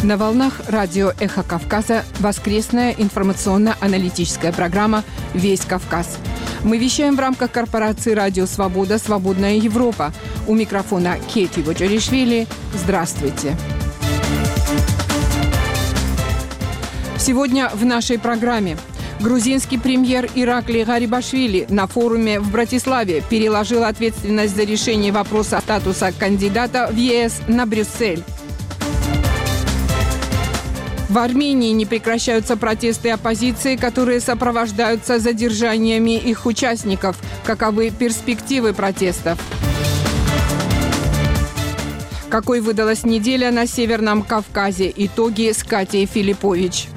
На волнах радио «Эхо Кавказа» воскресная информационно-аналитическая программа «Весь Кавказ». Мы вещаем в рамках корпорации «Радио Свобода. Свободная Европа». У микрофона Кети Воджаришвили. Здравствуйте. Сегодня в нашей программе. Грузинский премьер Иракли Гарибашвили на форуме в Братиславе переложил ответственность за решение вопроса статуса кандидата в ЕС на Брюссель. В Армении не прекращаются протесты оппозиции, которые сопровождаются задержаниями их участников. Каковы перспективы протестов? Какой выдалась неделя на Северном Кавказе? Итоги с Катей Филиппович.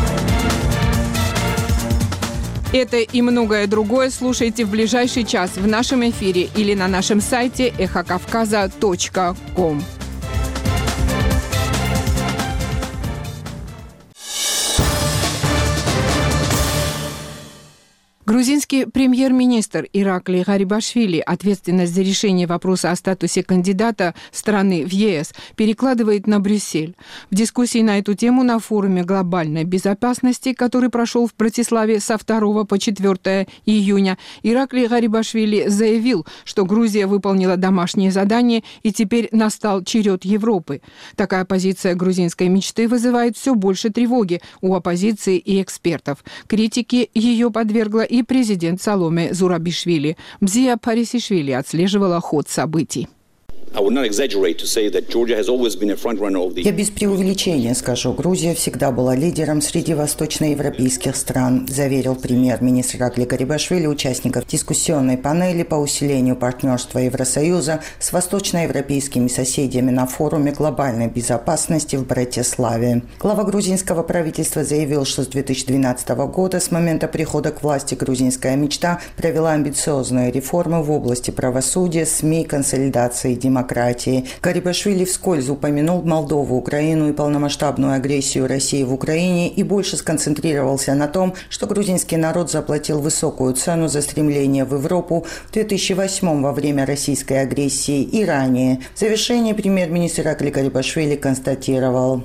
Это и многое другое слушайте в ближайший час в нашем эфире или на нашем сайте эхокавказа.ком. Грузинский премьер-министр Иракли Гарибашвили ответственность за решение вопроса о статусе кандидата страны в ЕС перекладывает на Брюссель. В дискуссии на эту тему на форуме глобальной безопасности, который прошел в Братиславе со 2 по 4 июня, Иракли Гарибашвили заявил, что Грузия выполнила домашнее задание и теперь настал черед Европы. Такая позиция грузинской мечты вызывает все больше тревоги у оппозиции и экспертов. Критике ее подвергла и президент Саломе Зурабишвили. Бзия Парисишвили отслеживала ход событий. Я без преувеличения скажу, Грузия всегда была лидером среди восточноевропейских стран, заверил премьер-министр Иракли Гарибашвили участников дискуссионной панели по усилению партнерства Евросоюза с восточноевропейскими соседями на форуме глобальной безопасности в Братиславе. Глава грузинского правительства заявил, что с 2012 года, с момента прихода к власти грузинская мечта, провела амбициозные реформы в области правосудия, СМИ, консолидации демократии. Гарибашвили вскользь упомянул Молдову, Украину и полномасштабную агрессию России в Украине и больше сконцентрировался на том, что грузинский народ заплатил высокую цену за стремление в Европу в 2008 во время российской агрессии и ранее. В завершении премьер-министр Иракли Гарибашвили констатировал: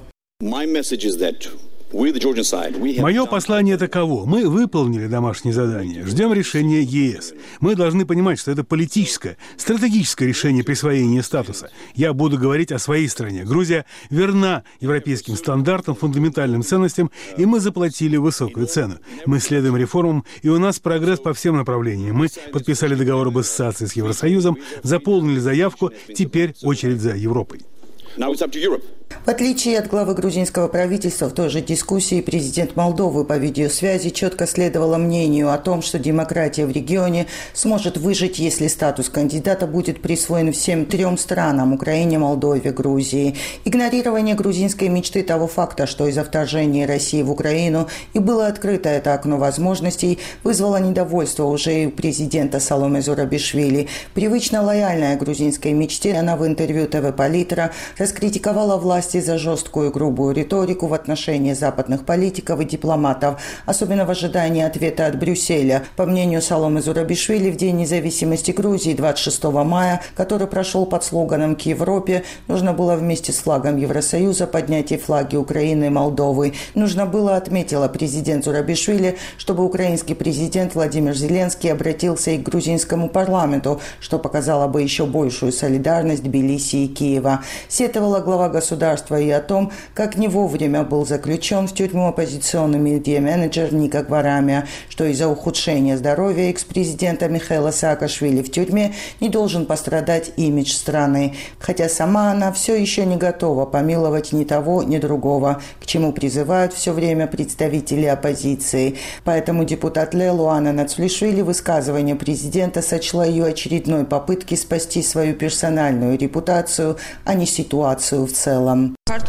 Мое послание таково. Мы выполнили домашнее задание. Ждем решения ЕС. Мы должны понимать, что это политическое, стратегическое решение присвоения статуса. Я буду говорить о своей стране. Грузия верна европейским стандартам, фундаментальным ценностям, и мы заплатили высокую цену. Мы следуем реформам, и у нас прогресс по всем направлениям. Мы подписали договор об ассоциации с Евросоюзом, заполнили заявку, теперь очередь за Европой. В отличие от главы грузинского правительства, в той же дискуссии президент Молдовы по видеосвязи четко следовала мнению о том, что демократия в регионе сможет выжить, если статус кандидата будет присвоен всем 3 странам – Украине, Молдове, Грузии. Игнорирование грузинской мечты того факта, что из-за вторжения России в Украину и было открыто это окно возможностей, вызвало недовольство уже и у президента Саломе Зурабишвили. Привычно лояльная грузинской мечте, она в интервью ТВ Политра раскритиковала власти за жесткую и грубую риторику в отношении западных политиков и дипломатов, особенно в ожидании ответа от Брюсселя. По мнению Саломе Зурабишвили, в День независимости Грузии 26 мая, который прошел под слоганом «К Европе», нужно было вместе с флагом Евросоюза поднять и флаги Украины и Молдовы. Нужно было, отметила президент Зурабишвили, чтобы украинский президент Владимир Зеленский обратился и к грузинскому парламенту, что показало бы еще большую солидарность Тбилиси и Киева. Сетовала глава государства и о том, как не вовремя был заключен в тюрьму оппозиционный медиа-менеджер Ника Гварамия, что из-за ухудшения здоровья экс-президента Михаила Саакашвили в тюрьме не должен пострадать имидж страны, хотя сама она все еще не готова помиловать ни того, ни другого, к чему призывают все время представители оппозиции. Поэтому депутат Луана Нацвлишвили высказывание президента сочла ее очередной попыткой спасти свою персональную репутацию, а не ситуацию в целом.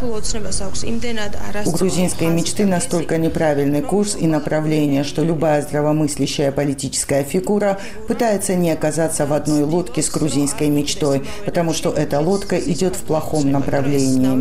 У грузинской мечты настолько неправильный курс и направление, что любая здравомыслящая политическая фигура пытается не оказаться в одной лодке с грузинской мечтой, потому что эта лодка идет в плохом направлении.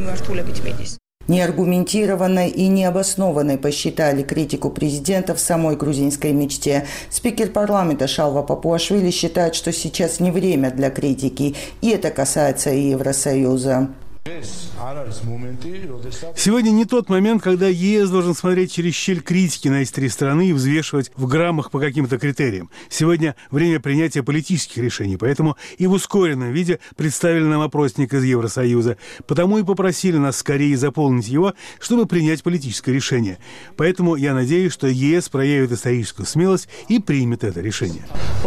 Неаргументированной и необоснованной посчитали критику президента в самой грузинской мечте. Спикер парламента Шалва Папуашвили считает, что сейчас не время для критики, и это касается и Евросоюза. Сегодня не тот момент, когда ЕС должен смотреть через щель критики на эти три страны и взвешивать в граммах по каким-то критериям. Сегодня время принятия политических решений, поэтому и в ускоренном виде представили нам опросник из Евросоюза. Потому и попросили нас скорее заполнить его, чтобы принять политическое решение. Поэтому я надеюсь, что ЕС проявит историческую смелость и примет это решение.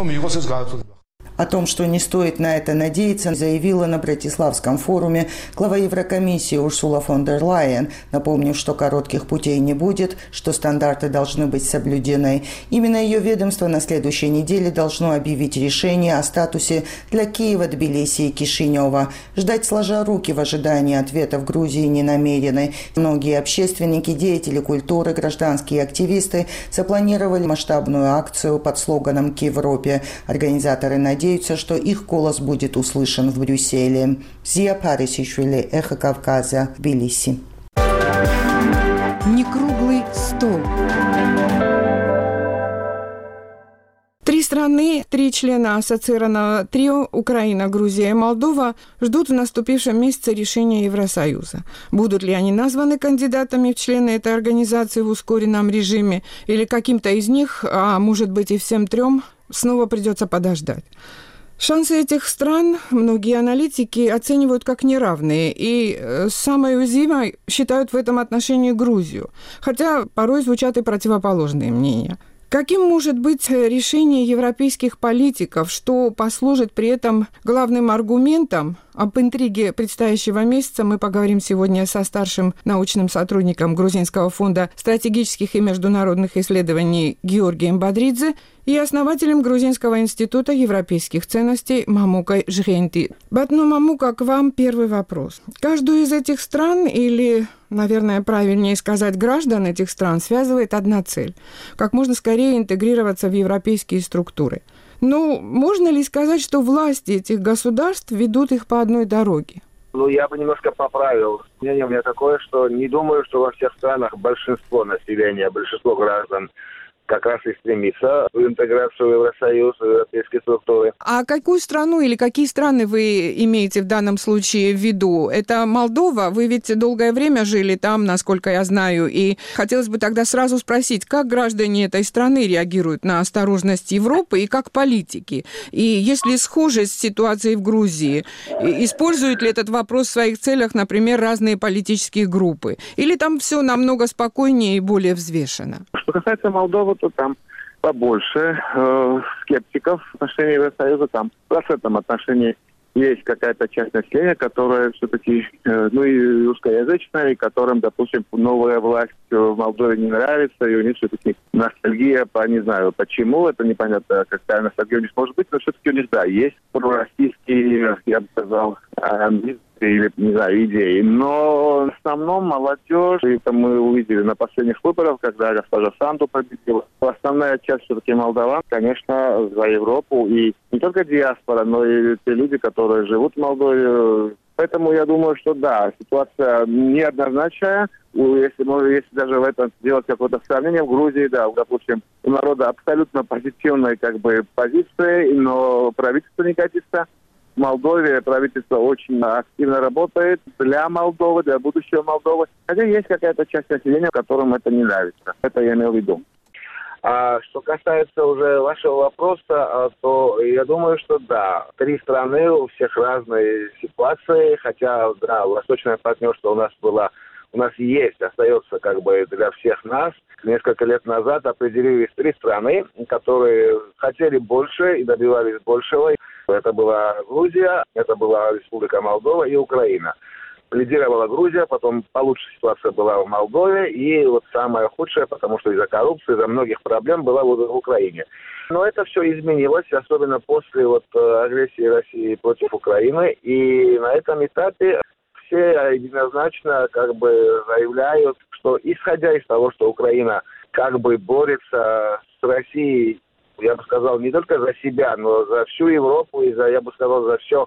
О том, что не стоит на это надеяться, заявила на Братиславском форуме глава Еврокомиссии Урсула фон дер Лайен, напомнив, что коротких путей не будет, что стандарты должны быть соблюдены. Именно ее ведомство на следующей неделе должно объявить решение о статусе для Киева, Тбилиси и Кишинева. Ждать сложа руки в ожидании ответа в Грузии не намерены. Многие общественники, деятели культуры, гражданские активисты запланировали масштабную акцию под слоганом «К Европе». Организаторы надеются, что их голос будет услышан в Брюсселе. Зия Парисишвили, Эхо Кавказа, Тбилиси. Некруглый стол. Три страны, три члена ассоциированного трио Украина, Грузия и Молдова ждут в наступившем месяце решения Евросоюза. Будут ли они названы кандидатами в члены этой организации в ускоренном режиме или каким-то из них, а может быть и всем трем, снова придется подождать. Шансы этих стран многие аналитики оценивают как неравные и самой уязвимой считают в этом отношении Грузию, хотя порой звучат и противоположные мнения. Каким может быть решение европейских политиков, что послужит при этом главным аргументом? Об интриге предстоящего месяца мы поговорим сегодня со старшим научным сотрудником Грузинского фонда стратегических и международных исследований Георгием Бодридзе и основателем Грузинского института европейских ценностей Мамукой Жгенти. Мамука, к вам первый вопрос. Каждую из этих стран, или, наверное, правильнее сказать, граждан этих стран, связывает одна цель – как можно скорее интегрироваться в европейские структуры. Но можно ли сказать, что власти этих государств ведут их по одной дороге? Я бы немножко поправил. Мнение у меня такое, что не думаю, что во всех странах большинство населения, большинство граждан как раз и стремится в интеграцию в Евросоюз, в европейские структуры. А какую страну или какие страны вы имеете в данном случае в виду? Это Молдова? Вы ведь долгое время жили там, насколько я знаю, и хотелось бы тогда сразу спросить, как граждане этой страны реагируют на осторожность Европы и как политики? И есть ли схожесть с ситуацией в Грузии? Используют ли этот вопрос в своих целях, например, разные политические группы? Или там все намного спокойнее и более взвешено? Что касается Молдовы, то там побольше скептиков в отношении Евросоюза. Там в процентном отношении есть какая-то часть населения, которая все-таки, и русскоязычная, и которым, допустим, новая власть в Молдове не нравится, и у них все-таки ностальгия по, не знаю, почему, это непонятно, какая ностальгия у них может быть, но все-таки у них, да, есть пророссийские, я бы сказал, амбиции или, не знаю, идеи. Но в основном молодежь, и это мы увидели на последних выборах, когда госпожа Санду победила, основная часть все-таки молдаван, конечно, за Европу, и не только диаспора, но и те люди, которые живут в Молдове. Поэтому я думаю, что да, ситуация неоднозначная. Если даже в этом сделать какое-то сравнение, в Грузии, да, допустим, у народа абсолютно позитивные позиции, но правительство не катится. В Молдове правительство очень активно работает для Молдовы, для будущего Молдовы. Хотя есть какая-то часть населения, которым это не нравится. Это я имел в виду. А что касается уже вашего вопроса, то я думаю, что да, три страны, у всех разные ситуации, хотя, да, восточное партнерство у нас есть, остается для всех нас. Несколько лет назад определились три страны, которые хотели больше и добивались большего. Это была Грузия, это была Республика Молдова и Украина. Лидировала Грузия, потом получше ситуация была в Молдове, и вот самая худшая, потому что из-за коррупции, из-за многих проблем, была в Украине. Но это все изменилось, особенно после агрессии России против Украины, и на этом этапе все единозначно заявляют, что исходя из того, что Украина борется с Россией, я бы сказал, не только за себя, но за всю Европу и за все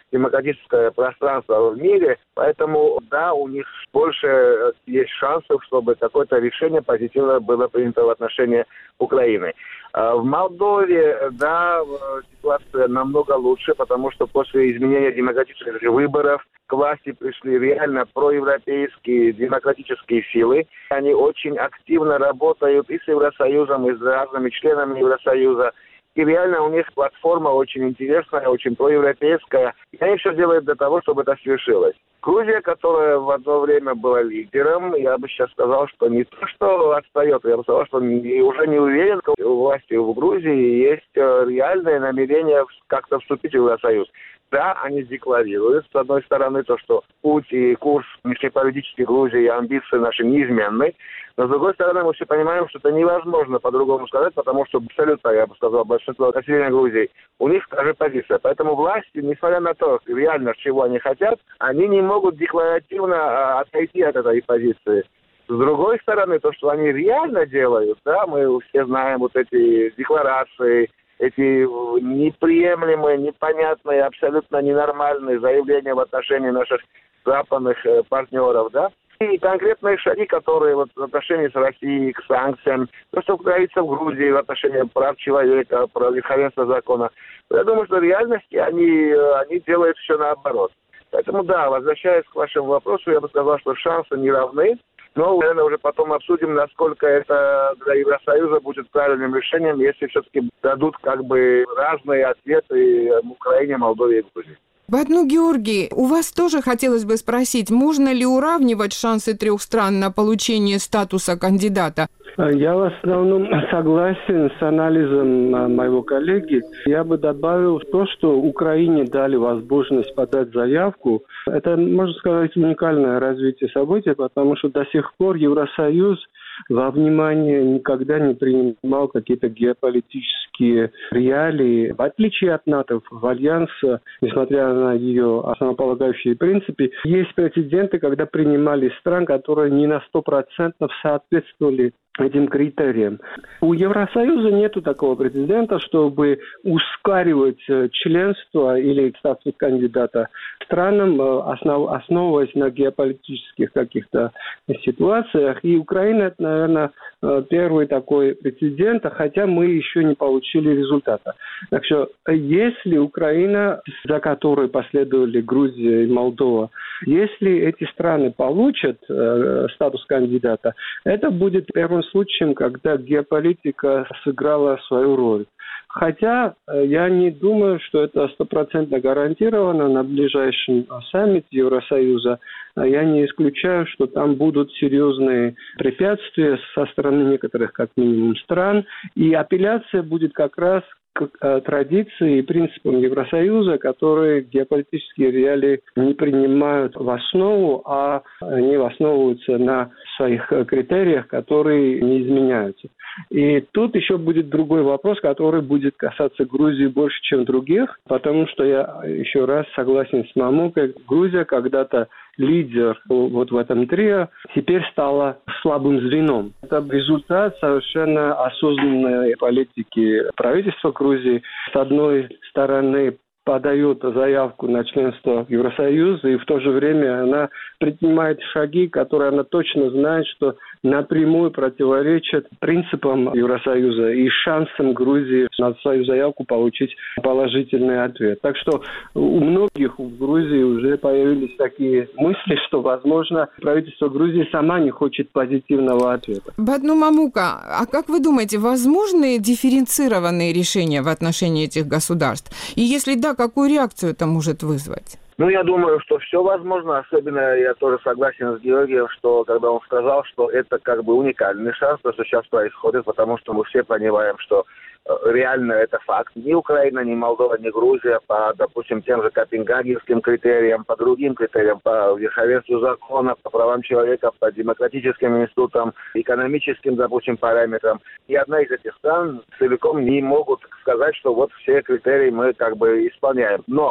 демократическое пространство в мире. Поэтому, да, у них больше есть шансов, чтобы какое-то решение позитивное было принято в отношении Украины. В Молдове, да, ситуация намного лучше, потому что после изменения демократических выборов к власти пришли реально проевропейские демократические силы. Они очень активно работают и с Евросоюзом, и с разными членами Евросоюза. И реально у них платформа очень интересная, очень проевропейская. И они все делают для того, чтобы это свершилось. Грузия, которая в одно время была лидером, я бы сейчас сказал, что не то, что отстает, я бы сказал, что уже не уверен, что у власти в Грузии есть реальное намерение как-то вступить в Евросоюз. Да, они декларируют, с одной стороны, то, что путь и курс внешнеполитической Грузии и амбиции наши неизменны. Но, с другой стороны, мы все понимаем, что это невозможно по-другому сказать, потому что абсолютно, я бы сказал, большинство населения Грузии, у них та же позиция. Поэтому власти, несмотря на то, реально, чего они хотят, они не могут декларативно отойти от этой позиции. С другой стороны, то, что они реально делают, да, мы все знаем вот эти декларации, эти неприемлемые, непонятные, абсолютно ненормальные заявления в отношении наших западных партнеров, да, и конкретные шаги, которые вот в отношении с Россией, к санкциям, то, что творится в Грузии в отношении прав человека, прав верховенства закона. Я думаю, что в реальности они делают все наоборот. Поэтому, да, возвращаясь к вашему вопросу, я бы сказал, что шансы не равны. Но, наверное, уже потом обсудим, насколько это для Евросоюза будет правильным решением, если все-таки дадут как бы разные ответы Украине, Молдове и Грузии. Бадну Георгий, у вас тоже хотелось бы спросить, можно ли уравнивать шансы трех стран на получение статуса кандидата? Я в основном согласен с анализом моего коллеги. Я бы добавил то, что Украине дали возможность подать заявку. Это, можно сказать, уникальное развитие событий, потому что до сих пор Евросоюз во внимание никогда не принимал какие-то геополитические реалии. В отличие от НАТО, в Альянсе, несмотря на ее основополагающие принципы, есть прецеденты, когда принимали стран, которые не на 100% соответствовали этим критериям. У Евросоюза нету такого прецедента, чтобы ускоривать членство или статус кандидата странам, основываясь на геополитических каких-то ситуациях. И Украина, это, наверное, первый такой прецедент, хотя мы еще не получили результата. Так что, если Украина, за которой последовали Грузия и Молдова, если эти страны получат статус кандидата, это будет первым случаем, когда геополитика сыграла свою роль. Хотя я не думаю, что это 100% гарантировано на ближайшем саммите Евросоюза. Я не исключаю, что там будут серьезные препятствия со стороны некоторых, как минимум, стран. И апелляция будет как раз к традиции и принципам Евросоюза, которые геополитические реалии не принимают в основу, а они основываются на своих критериях, которые не изменяются. И тут еще будет другой вопрос, который будет касаться Грузии больше, чем других, потому что я еще раз согласен с Мамукой. Грузия когда-то лидер вот в этом трио, теперь стала слабым звеном. Это результат совершенно осознанной политики правительства Грузии. С одной стороны, подает заявку на членство в Евросоюзе, и в то же время она предпринимает шаги, которые она точно знает, что напрямую противоречат принципам Евросоюза и шансам Грузии на свою заявку получить положительный ответ. Так что у многих в Грузии уже появились такие мысли, что, возможно, правительство Грузии сама не хочет позитивного ответа. Бадну Мамука, а как вы думаете, возможны дифференцированные решения в отношении этих государств? И если да, какую реакцию это может вызвать? Я думаю, что все возможно. Особенно я тоже согласен с Георгием, что когда он сказал, что это как бы уникальный шанс, то, что сейчас происходит, потому что мы все понимаем, что реально это факт. Ни Украина, ни Молдова, ни Грузия по, допустим, тем же копенгагенским критериям, по другим критериям, по верховенству закона, по правам человека, по демократическим институтам, экономическим, допустим, параметрам. Ни одна из этих стран целиком не могут сказать, что вот все критерии мы как бы исполняем. Но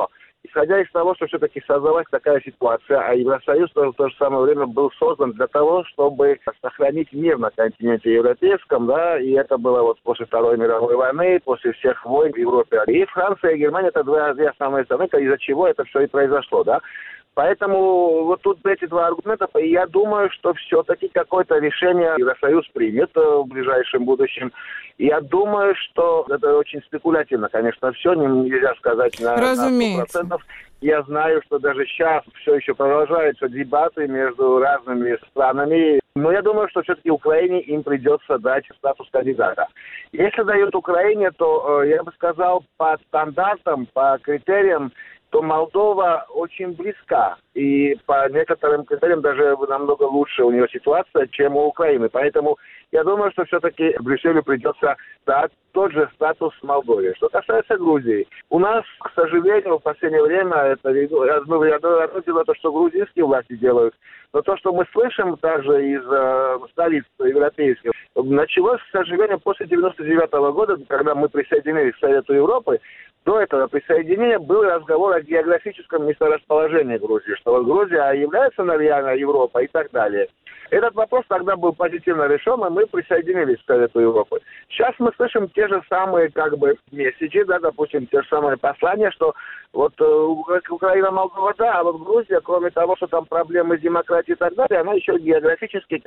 исходя из того, что все-таки создалась такая ситуация, а Евросоюз в то же самое время был создан для того, чтобы сохранить мир на континенте европейском, да, и это было вот после Второй мировой войны, после всех войн в Европе. И Франция и Германия — это две основные страны, из-за чего это все и произошло, да. Поэтому вот тут эти два аргумента, и я думаю, что все-таки какое-то решение Евросоюз примет в ближайшем будущем. Я думаю, что это очень спекулятивно, конечно, все, нельзя сказать на 100%. Я знаю, что даже сейчас все еще продолжаются дебаты между разными странами. Но я думаю, что все-таки Украине им придется дать статус кандидата. Если дают Украине, то, я бы сказал, по стандартам, по критериям, то Молдова очень близка. И по некоторым критериям даже намного лучше у нее ситуация, чем у Украины. Поэтому я думаю, что все-таки Брюсселю придется дать тот же статус Молдове. Что касается Грузии, у нас, к сожалению, в последнее время, это одно дело то, что грузинские власти делают, но то, что мы слышим также из столиц европейских, началось, к сожалению, после 1999 года, когда мы присоединились к Совету Европы. До этого присоединения был разговор о географическом месторасположении Грузии, что вот Грузия является, наверное, Европой и так далее. Этот вопрос тогда был позитивно решен, и мы присоединились к Совету Европы. Сейчас мы слышим те же самые, месседжи, да, допустим, те же самые послания, что вот Украина, Молдова, да, а вот Грузия, кроме того, что там проблемы с демократией и так далее, она еще географически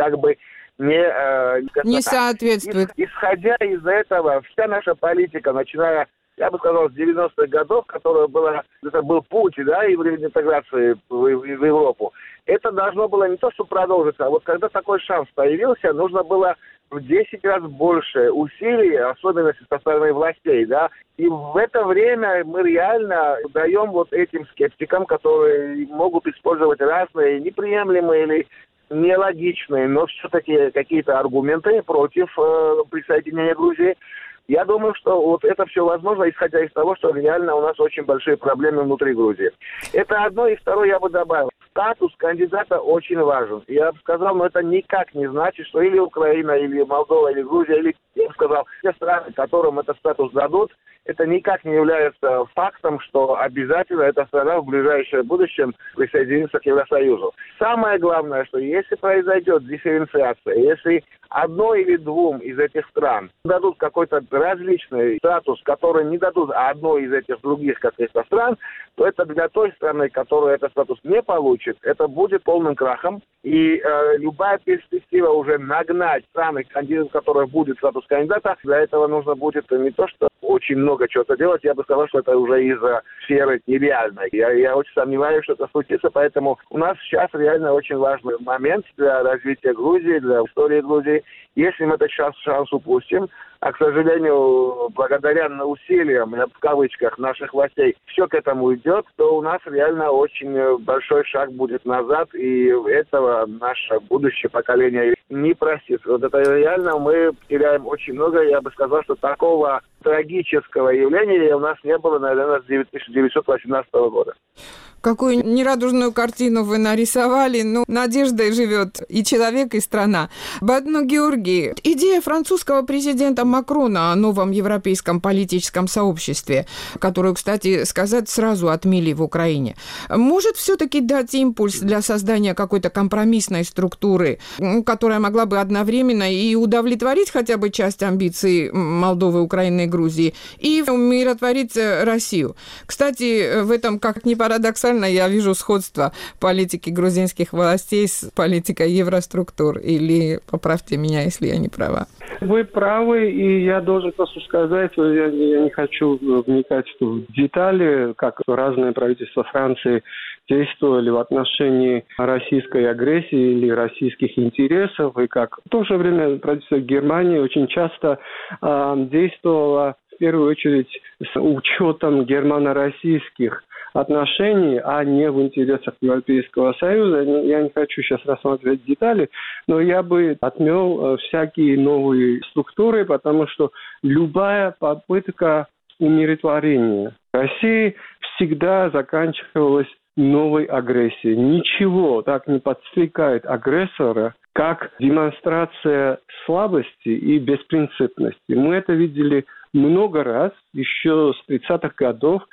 не соответствует. Исходя из этого, вся наша политика, начиная, я бы сказал, с 90-х годов, это был путь, да, и время интеграции в Европу. Это должно было не то, что продолжиться, а вот когда такой шанс появился, нужно было в 10 раз больше усилий, особенно со стороны властей, да. И в это время мы реально даем вот этим скептикам, которые могут использовать разные неприемлемые или нелогичные, но все-таки какие-то аргументы против присоединения Грузии. Я думаю, что вот это все возможно, исходя из того, что реально у нас очень большие проблемы внутри Грузии. Это одно, и второе я бы добавил. Статус кандидата очень важен. Я бы сказал, но это никак не значит, что или Украина, или Молдова, или Грузия, или, я бы сказал, те страны, которым этот статус дадут, это никак не является фактом, что обязательно эта страна в ближайшее будущее присоединится к Евросоюзу. Самое главное, что если произойдет дифференциация, если одной или двум из этих стран дадут какой-то различный статус, который не дадут одной из этих других каких-то стран, то это для той страны, которая этот статус не получит, это будет полным крахом. И любая перспектива уже нагнать страны, кандидатов, у которых будет статус кандидата, для этого нужно будет не то, что очень много чего-то делать, я бы сказал, что это уже из сферы нереальной. Я очень сомневаюсь, что это случится, поэтому у нас сейчас реально очень важный момент для развития Грузии, для истории Грузии. Если мы этот шанс упустим, а, к сожалению, благодаря усилиям, в кавычках, наших властей, все к этому идет, то у нас реально очень большой шаг будет назад, и этого наше будущее поколение не простит. Вот это реально мы теряем очень много. Я бы сказал, что такого трагического явления у нас не было, наверное, с 1918 года. Какую нерадужную картину вы нарисовали. Ну, надеждой живет и человек, и страна. Бадно Георгий, идея французского президента Макрона о новом европейском политическом сообществе, которую, кстати сказать, сразу отмели в Украине, может все-таки дать импульс для создания какой-то компромиссной структуры, которая могла бы одновременно и удовлетворить хотя бы часть амбиций Молдовы, Украины и Грузии, и умиротворить Россию. Кстати, в этом, как ни парадоксально, я вижу сходство политики грузинских властей с политикой евроструктур. Или поправьте меня, если я не права. Вы правы, и я должен просто сказать, я не хочу вникать в детали, как разные правительства Франции действовали в отношении российской агрессии или российских интересов, и как в то же время правительство Германии очень часто действовало в первую очередь с учетом германо-российских отношений, а не в интересах Европейского Союза. Я не хочу сейчас рассматривать детали, но я бы отмел всякие новые структуры, потому что любая попытка умиротворения России всегда заканчивалась новой агрессией. Ничего так не подстрекает агрессора, как демонстрация слабости и беспринципности. Мы это видели много раз, еще с 30-х годов,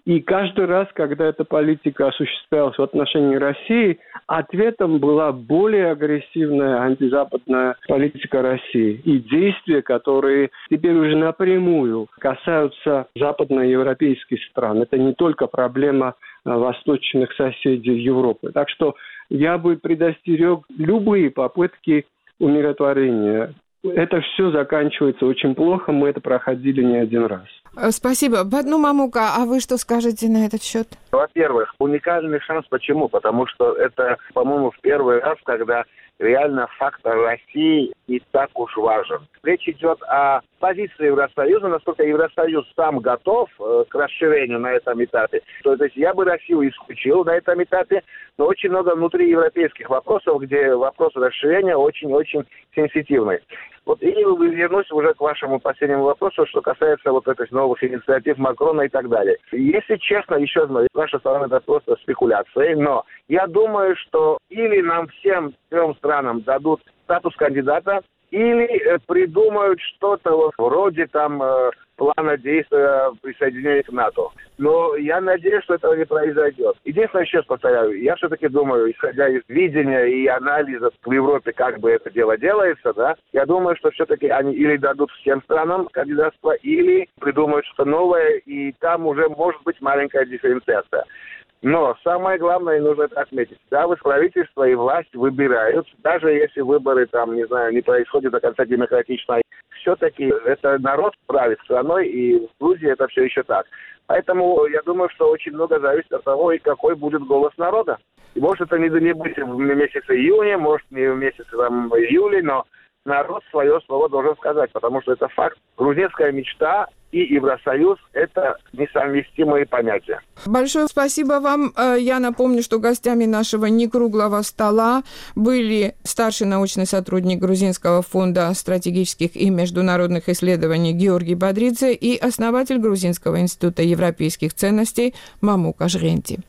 И каждый раз, когда эта политика осуществлялась в отношении России, ответом была более агрессивная антизападная политика России. И действия, которые теперь уже напрямую касаются западноевропейских стран. Это не только проблема восточных соседей Европы. Так что я бы предостерег любые попытки умиротворения. Это все заканчивается очень плохо, мы это проходили не один раз. Спасибо. Мамука, а вы что скажете на этот счет? Во-первых, уникальный шанс. Почему? Потому что это, по-моему, в первый раз, когда реально фактор России не так уж важен. Речь идет о позиции Евросоюза, насколько Евросоюз сам готов к расширению на этом этапе. То есть я бы Россию исключил на этом этапе, но очень много внутриевропейских вопросов, где вопрос расширения очень-очень сенситивный. Вот и вернусь уже к вашему последнему вопросу, что касается вот этих новых инициатив Макрона и так далее. Если честно, еще раз, ваша сторона это просто спекуляции, но я думаю, что или нам всем трем странам дадут статус кандидата, или придумают что-то вот вроде там плана действия присоединения к НАТО. Но я надеюсь, что этого не произойдет. Единственное, еще раз повторяю, я все-таки думаю, исходя из видения и анализа в Европе, как бы это дело делается, да, я думаю, что все-таки они или дадут всем странам кандидатство, или придумают что-то новое, и там уже может быть маленькая дифференциация. Но самое главное, и нужно это отметить, да, правительство и власть выбирают, даже если выборы там, не знаю, не происходят до конца демократично, все-таки это народ правит страной, и в Грузии это все еще так. Поэтому я думаю, что очень много зависит от того, и какой будет голос народа. И может это не быть в месяце июня, может не в месяце там, июля, но народ свое слово должен сказать, потому что это факт. Грузинская мечта и Евросоюз – это несовместимые понятия. Большое спасибо вам. Я напомню, что гостями нашего некруглого стола были старший научный сотрудник Грузинского фонда стратегических и международных исследований Георгий Бодридзе и основатель Грузинского института европейских ценностей Мамука Жренти.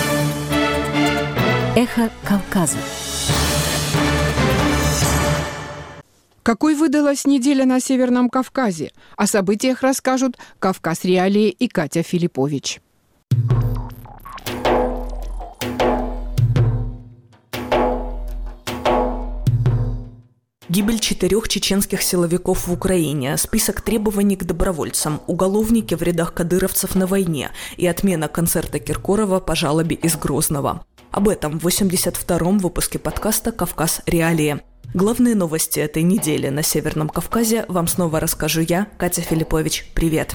Эхо Кавказа. Какой выдалась неделя на Северном Кавказе? О событиях расскажут «Кавказ Реалии» и Катя Филиппович. Гибель 4 чеченских силовиков в Украине, список требований к добровольцам, уголовники в рядах кадыровцев на войне и отмена концерта Киркорова по жалобе из Грозного. Об этом в 82-м выпуске подкаста «Кавказ Реалии». Главные новости этой недели на Северном Кавказе вам снова расскажу я, Катя Филиппович. Привет!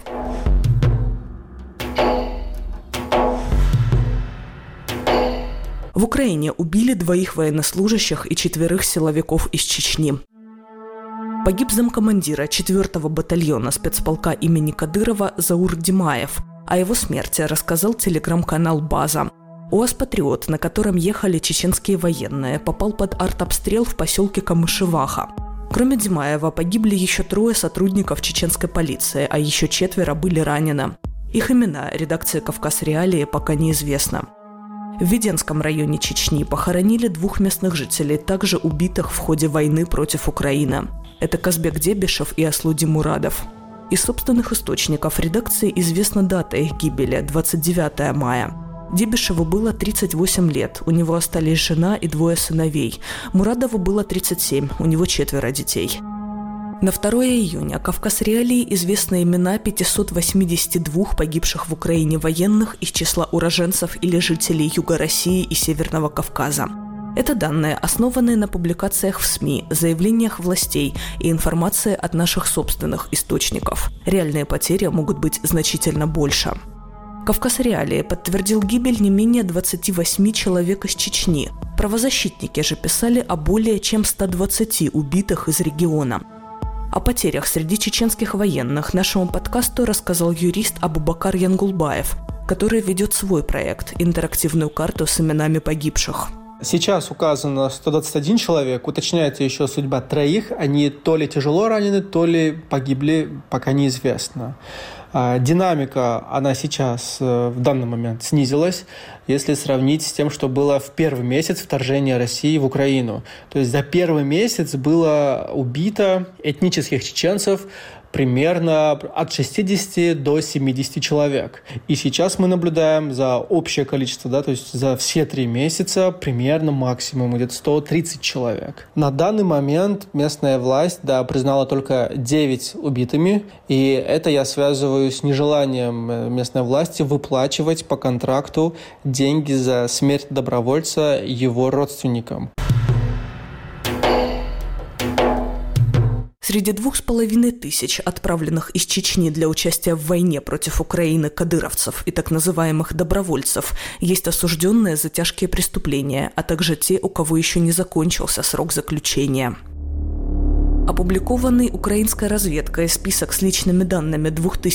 В Украине убили 2 военнослужащих и 4 силовиков из Чечни. Погиб замкомандира 4-го батальона спецполка имени Кадырова Заур Димаев. О его смерти рассказал телеграм-канал «База». УАЗ-патриот, на котором ехали чеченские военные, попал под артобстрел в поселке Камышеваха. Кроме Димаева погибли еще 3 сотрудников чеченской полиции, а еще 4 были ранены. Их имена редакции «Кавказ Реалии» пока неизвестно. В Веденском районе Чечни похоронили 2 местных жителей, также убитых в ходе войны против Украины. Это Казбек Дебишев и Аслуди Мурадов. Из собственных источников редакции известна дата их гибели – 29 мая. Дебишеву было 38 лет, у него остались жена и 2 сыновей. Мурадову было 37, у него 4 детей. На 2 июня «Кавказ Реалии» известны имена 582 погибших в Украине военных из числа уроженцев или жителей Юга России и Северного Кавказа. Это данные, основанные на публикациях в СМИ, заявлениях властей и информации от наших собственных источников. Реальные потери могут быть значительно больше. «Кавказ Реалии» подтвердил гибель не менее 28 человек из Чечни. Правозащитники же писали о более чем 120 убитых из региона. О потерях среди чеченских военных нашему подкасту рассказал юрист Абубакар Янгулбаев, который ведет свой проект – интерактивную карту с именами погибших. Сейчас указано 121 человек, уточняется еще судьба 3, они то ли тяжело ранены, то ли погибли, пока неизвестно. Динамика, она сейчас в данный момент снизилась, если сравнить с тем, что было в первый месяц вторжения России в Украину. То есть за первый месяц было убито этнических чеченцев примерно от 60 до 70 человек. И сейчас мы наблюдаем за общее количество, то есть за все 3 месяца примерно максимум где-то 130 человек. На данный момент местная власть, признала только 9 убитыми, и это я связываю с нежеланием местной власти выплачивать по контракту деньги за смерть добровольца его родственникам. Среди 2500 отправленных из Чечни для участия в войне против Украины кадыровцев и так называемых добровольцев есть осужденные за тяжкие преступления, а также те, у кого еще не закончился срок заключения. Опубликованный украинской разведкой список с личными данными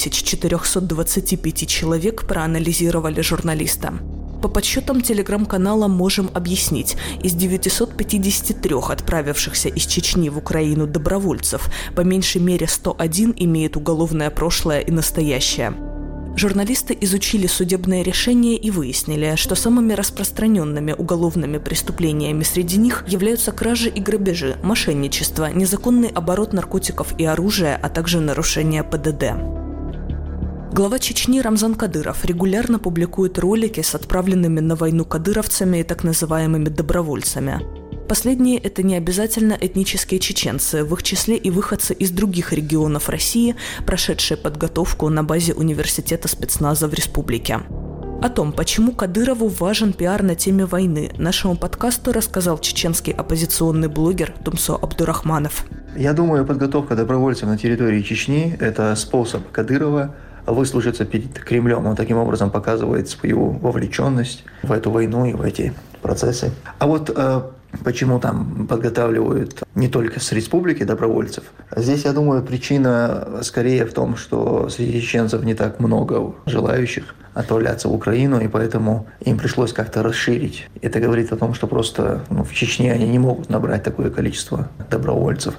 2425 человек проанализировали журналисты. По подсчетам телеграм-канала «Можем объяснить», из 953 отправившихся из Чечни в Украину добровольцев по меньшей мере 101 имеет уголовное прошлое и настоящее. Журналисты изучили судебные решения и выяснили, что самыми распространенными уголовными преступлениями среди них являются кражи и грабежи, мошенничество, незаконный оборот наркотиков и оружия, а также нарушение ПДД. Глава Чечни Рамзан Кадыров регулярно публикует ролики с отправленными на войну кадыровцами и так называемыми добровольцами. Последние – это не обязательно этнические чеченцы, в их числе и выходцы из других регионов России, прошедшие подготовку на базе университета спецназа в республике. О том, почему Кадырову важен пиар на теме войны, нашему подкасту рассказал чеченский оппозиционный блогер Тумсо Абдурахманов. Я думаю, подготовка добровольцев на территории Чечни – это способ Кадырова выслужиться перед Кремлем. Он таким образом показывает свою вовлеченность в эту войну и в эти процессы. А вот почему там подготавливают не только с республики добровольцев? Здесь, я думаю, причина скорее в том, что среди чеченцев не так много желающих отправляться в Украину, и поэтому им пришлось как-то расширить. Это говорит о том, что просто в Чечне они не могут набрать такое количество добровольцев.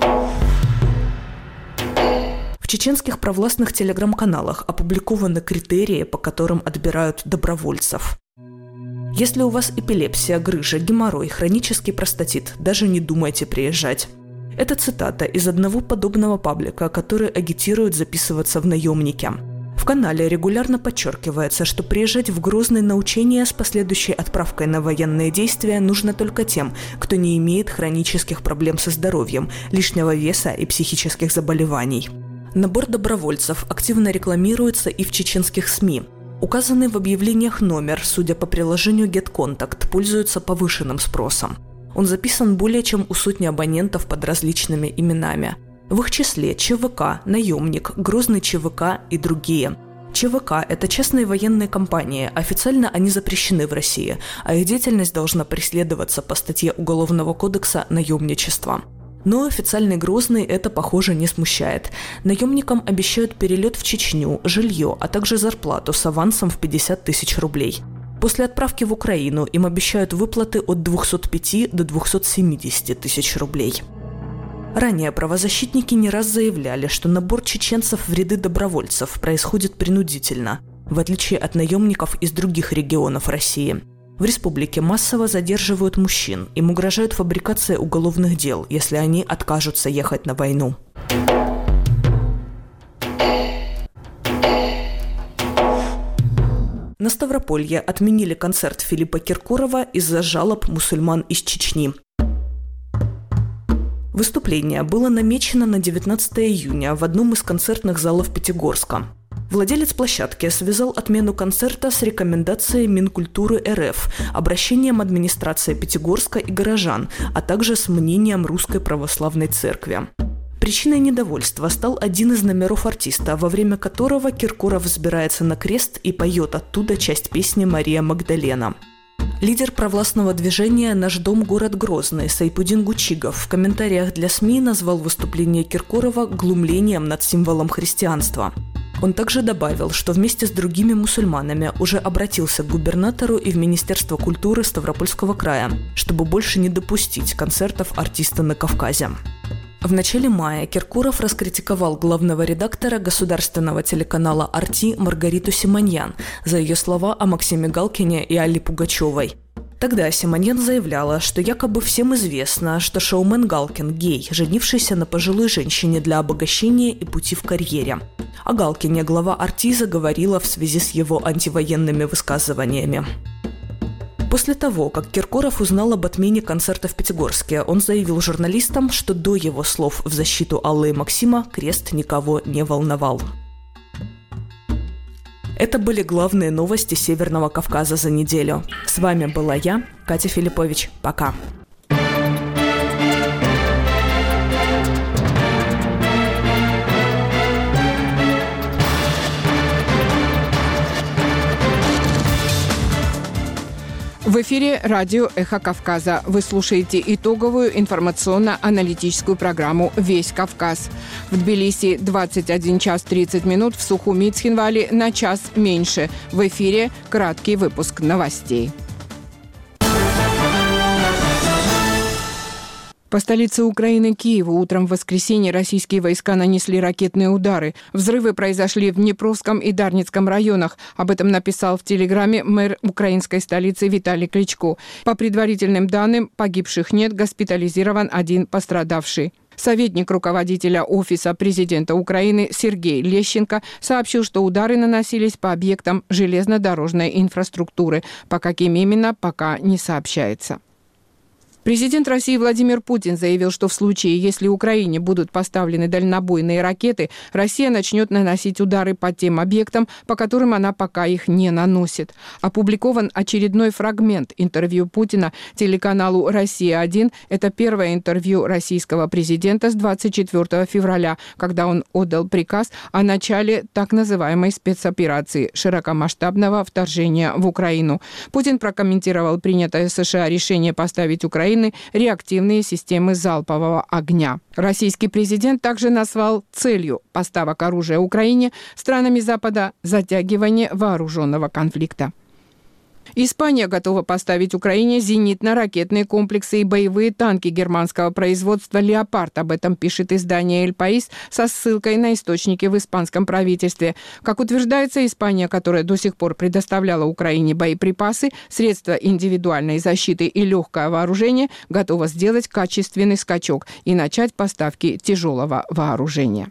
В чеченских провластных телеграм-каналах опубликованы критерии, по которым отбирают добровольцев. Если у вас эпилепсия, грыжа, геморрой, хронический простатит, даже не думайте приезжать. Это цитата из одного подобного паблика, который агитирует записываться в наемники. В канале регулярно подчеркивается, что приезжать в Грозный на учения с последующей отправкой на военные действия нужно только тем, кто не имеет хронических проблем со здоровьем, лишнего веса и психических заболеваний. Набор добровольцев активно рекламируется и в чеченских СМИ. Указанный в объявлениях номер, судя по приложению GetContact, пользуется повышенным спросом. Он записан более чем у сотни абонентов под различными именами. В их числе ЧВК, наемник, Грозный ЧВК и другие. ЧВК – это частные военные компании, официально они запрещены в России, а их деятельность должна преследоваться по статье Уголовного кодекса «Наемничество». Но официальный Грозный это, похоже, не смущает. Наемникам обещают перелет в Чечню, жилье, а также зарплату с авансом в 50 тысяч рублей. После отправки в Украину им обещают выплаты от 205 до 270 тысяч рублей. Ранее правозащитники не раз заявляли, что набор чеченцев в ряды добровольцев происходит принудительно, в отличие от наемников из других регионов России. В республике массово задерживают мужчин, им угрожают фабрикация уголовных дел, если они откажутся ехать на войну. На Ставрополье отменили концерт Филиппа Киркорова из-за жалоб мусульман из Чечни. Выступление было намечено на 19 июня в одном из концертных залов Пятигорска. Владелец площадки связал отмену концерта с рекомендацией Минкультуры РФ, обращением администрации Пятигорска и горожан, а также с мнением Русской Православной Церкви. Причиной недовольства стал один из номеров артиста, во время которого Киркоров взбирается на крест и поет оттуда часть песни «Мария Магдалена». Лидер провластного движения «Наш дом. Город Грозный» Сайпудин Гучигов в комментариях для СМИ назвал выступление Киркорова глумлением над символом христианства. Он также добавил, что вместе с другими мусульманами уже обратился к губернатору и в Министерство культуры Ставропольского края, чтобы больше не допустить концертов артиста на Кавказе. В начале мая Киркоров раскритиковал главного редактора государственного телеканала «Арти» Маргариту Симоньян за ее слова о Максиме Галкине и Алле Пугачевой. Тогда Симоньян заявляла, что якобы всем известно, что шоумен Галкин гей, женившийся на пожилой женщине для обогащения и пути в карьере. О Галкине глава Артиза говорила в связи с его антивоенными высказываниями. После того, как Киркоров узнал об отмене концерта в Пятигорске, он заявил журналистам, что до его слов в защиту Аллы и Максима крест никого не волновал. Это были главные новости Северного Кавказа за неделю. С вами была я, Катя Филиппович. Пока. В эфире радио «Эхо Кавказа». Вы слушаете итоговую информационно-аналитическую программу «Весь Кавказ». В Тбилиси 21 час 30 минут, в Сухуми, Цхинвале на час меньше. В эфире краткий выпуск новостей. По столице Украины Киеву утром в воскресенье российские войска нанесли ракетные удары. Взрывы произошли в Днепровском и Дарницком районах. Об этом написал в Телеграме мэр украинской столицы Виталий Кличко. По предварительным данным, погибших нет, госпитализирован один пострадавший. Советник руководителя Офиса президента Украины Сергей Лещенко сообщил, что удары наносились по объектам железнодорожной инфраструктуры. По каким именно, пока не сообщается. Президент России Владимир Путин заявил, что в случае, если Украине будут поставлены дальнобойные ракеты, Россия начнет наносить удары по тем объектам, по которым она пока их не наносит. Опубликован очередной фрагмент интервью Путина телеканалу «Россия-1». Это первое интервью российского президента с 24 февраля, когда он отдал приказ о начале так называемой спецоперации широкомасштабного вторжения в Украину. Путин прокомментировал принятое США решение поставить Украину реактивные системы залпового огня. Российский президент также назвал целью поставок оружия Украине странами Запада затягивание вооруженного конфликта. Испания готова поставить Украине зенитно-ракетные комплексы и боевые танки германского производства «Леопард». Об этом пишет издание «Эль Паис» со ссылкой на источники в испанском правительстве. Как утверждается, Испания, которая до сих пор предоставляла Украине боеприпасы, средства индивидуальной защиты и легкое вооружение, готова сделать качественный скачок и начать поставки тяжелого вооружения.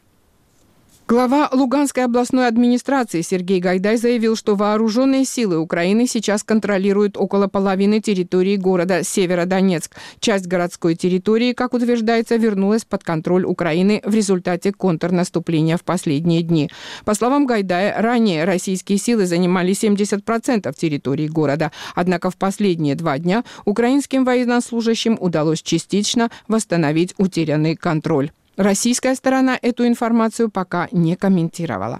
Глава Луганской областной администрации Сергей Гайдай заявил, что вооруженные силы Украины сейчас контролируют около половины территории города Северодонецк. Часть городской территории, как утверждается, вернулась под контроль Украины в результате контрнаступления в последние дни. По словам Гайдая, ранее российские силы занимали 70% территории города. Однако в последние 2 дня украинским военнослужащим удалось частично восстановить утерянный контроль. Российская сторона эту информацию пока не комментировала.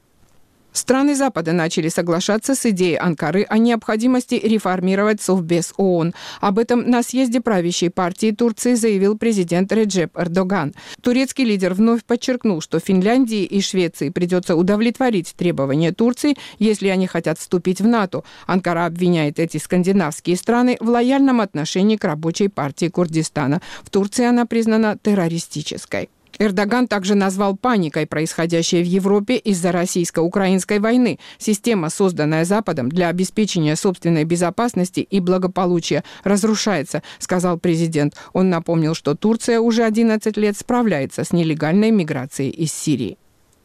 Страны Запада начали соглашаться с идеей Анкары о необходимости реформировать Совбез ООН. Об этом на съезде правящей партии Турции заявил президент Реджеп Эрдоган. Турецкий лидер вновь подчеркнул, что Финляндии и Швеции придется удовлетворить требования Турции, если они хотят вступить в НАТО. Анкара обвиняет эти скандинавские страны в лояльном отношении к рабочей партии Курдистана. В Турции она признана террористической. Эрдоган также назвал паникой происходящее в Европе из-за российско-украинской войны. Система, созданная Западом для обеспечения собственной безопасности и благополучия, разрушается, сказал президент. Он напомнил, что Турция уже 11 лет справляется с нелегальной миграцией из Сирии.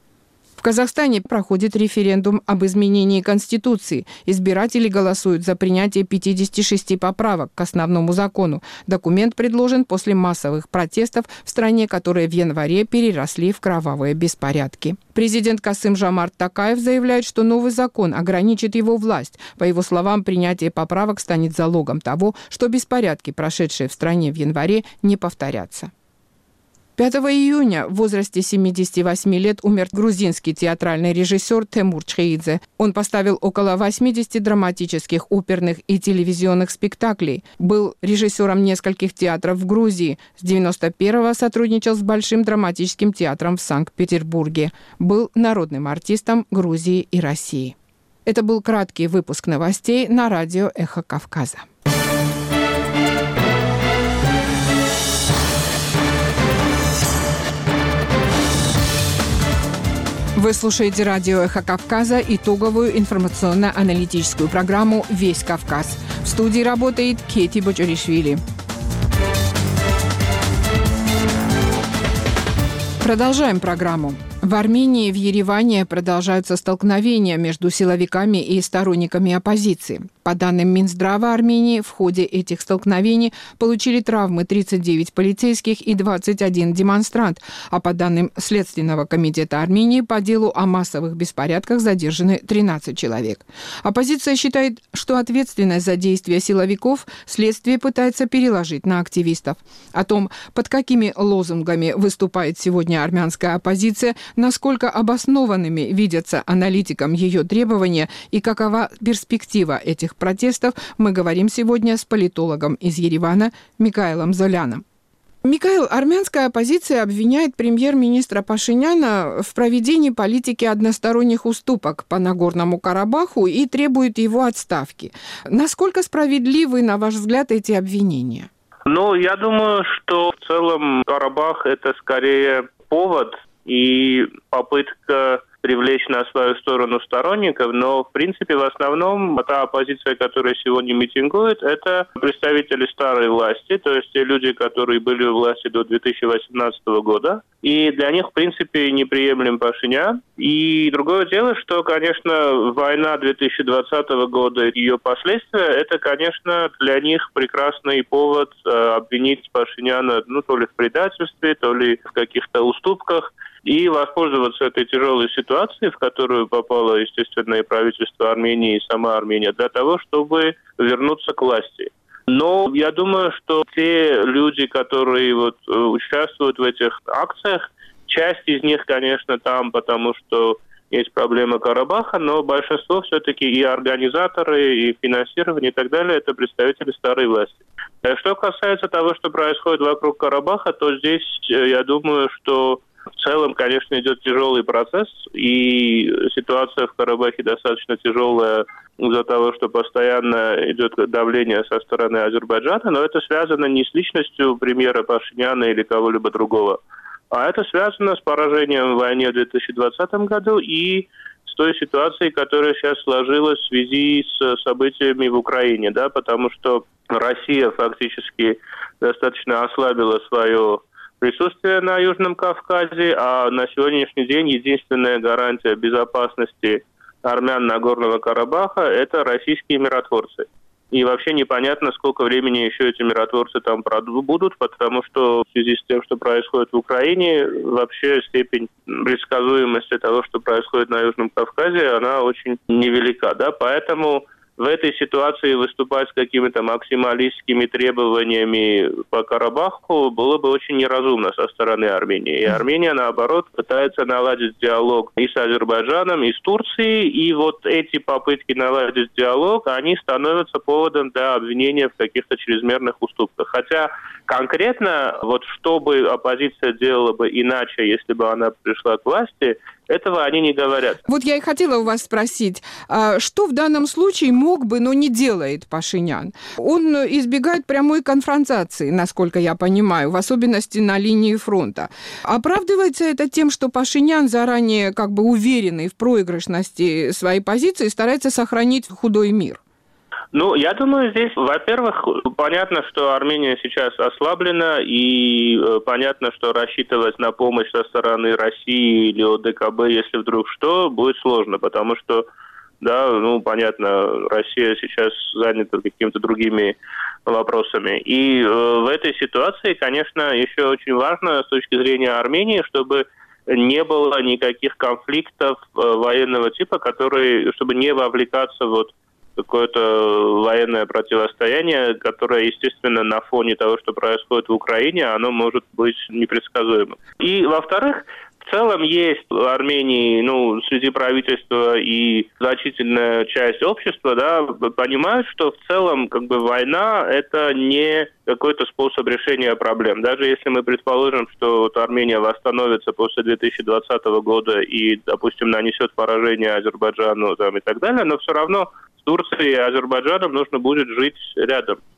В Казахстане проходит референдум об изменении Конституции. Избиратели голосуют за принятие 56 поправок к основному закону. Документ предложен после массовых протестов в стране, которые в январе переросли в кровавые беспорядки. Президент Касым-Жомарт Токаев заявляет, что новый закон ограничит его власть. По его словам, принятие поправок станет залогом того, что беспорядки, прошедшие в стране в январе, не повторятся. 5 июня в возрасте 78 лет умер грузинский театральный режиссер Темур Чхеидзе. Он поставил около 80 драматических, оперных и телевизионных спектаклей. Был режиссером нескольких театров в Грузии. С 91-го сотрудничал с Большим драматическим театром в Санкт-Петербурге. Был народным артистом Грузии и России. Это был краткий выпуск новостей на радио «Эхо Кавказа». Вы слушаете радио «Эхо Кавказа» итоговую информационно-аналитическую программу «Весь Кавказ». В студии работает Кети Бочаришвили. Продолжаем программу. В Армении, в Ереване продолжаются столкновения между силовиками и сторонниками оппозиции. По данным Минздрава Армении, в ходе этих столкновений получили травмы 39 полицейских и 21 демонстрант, а по данным Следственного комитета Армении, по делу о массовых беспорядках задержаны 13 человек. Оппозиция считает, что ответственность за действия силовиков следствие пытается переложить на активистов. О том, под какими лозунгами выступает сегодня армянская оппозиция, насколько обоснованными видятся аналитикам ее требования и какова перспектива этих протестов, мы говорим сегодня с политологом из Еревана Микаэлом Золяном. Микаэл, армянская оппозиция обвиняет премьер-министра Пашиняна в проведении политики односторонних уступок по Нагорному Карабаху и требует его отставки. Насколько справедливы, на ваш взгляд, эти обвинения? Я думаю, что в целом Карабах – это скорее повод и попытка привлечь на свою сторону сторонников, но, в принципе, в основном та оппозиция, которая сегодня митингует, это представители старой власти, то есть те люди, которые были у власти до 2018 года, и для них, в принципе, неприемлем Пашинян. И другое дело, что, конечно, война 2020 года и ее последствия, это, конечно, для них прекрасный повод обвинить Пашиняна, то ли в предательстве, то ли в каких-то уступках, и воспользоваться этой тяжелой ситуацией, в которую попало, естественно, и правительство Армении, и сама Армения, для того, чтобы вернуться к власти. Но я думаю, что те люди, которые участвуют в этих акциях, часть из них, конечно, там, потому что есть проблема Карабаха, но большинство все-таки и организаторы, и финансирование и так далее, это представители старой власти. Что касается того, что происходит вокруг Карабаха, то здесь я думаю, что в целом, конечно, идет тяжелый процесс, и ситуация в Карабахе достаточно тяжелая из-за того, что постоянно идет давление со стороны Азербайджана, но это связано не с личностью премьера Пашиняна или кого-либо другого, а это связано с поражением в войне в 2020 году и с той ситуацией, которая сейчас сложилась в связи с событиями в Украине, потому что Россия фактически достаточно ослабила свое присутствие на Южном Кавказе, а на сегодняшний день единственная гарантия безопасности армян Нагорного Карабаха – это российские миротворцы. И вообще непонятно, сколько времени еще эти миротворцы там будут, потому что в связи с тем, что происходит в Украине, вообще степень предсказуемости того, что происходит на Южном Кавказе, она очень невелика. Поэтому в этой ситуации выступать с какими-то максималистскими требованиями по Карабаху было бы очень неразумно со стороны Армении. И Армения, наоборот, пытается наладить диалог и с Азербайджаном, и с Турцией. И эти попытки наладить диалог, они становятся поводом для обвинения в каких-то чрезмерных уступках. Хотя конкретно, что бы оппозиция делала бы иначе, если бы она пришла к власти, этого они не говорят. Я и хотела у вас спросить, что в данном случае мог бы, но не делает Пашинян? Он избегает прямой конфронтации, насколько я понимаю, в особенности на линии фронта. Оправдывается это тем, что Пашинян, заранее уверенный в проигрышности своей позиции, старается сохранить худой мир? Я думаю, здесь, во-первых, понятно, что Армения сейчас ослаблена, и понятно, что рассчитывать на помощь со стороны России или ОДКБ, если вдруг что, будет сложно, потому что, понятно, Россия сейчас занята какими-то другими вопросами. И в этой ситуации, конечно, еще очень важно с точки зрения Армении, чтобы не было никаких конфликтов военного типа, чтобы не вовлекаться какое-то военное противостояние, которое, естественно, на фоне того, что происходит в Украине, оно может быть непредсказуемым. И, во-вторых, в целом есть в Армении, среди правительства и значительная часть общества, понимают, что в целом война – это не какой-то способ решения проблем. Даже если мы предположим, что Армения восстановится после 2020 года и, допустим, нанесет поражение Азербайджану и так далее, но все равно с Турцией и Азербайджаном нужно будет жить рядом.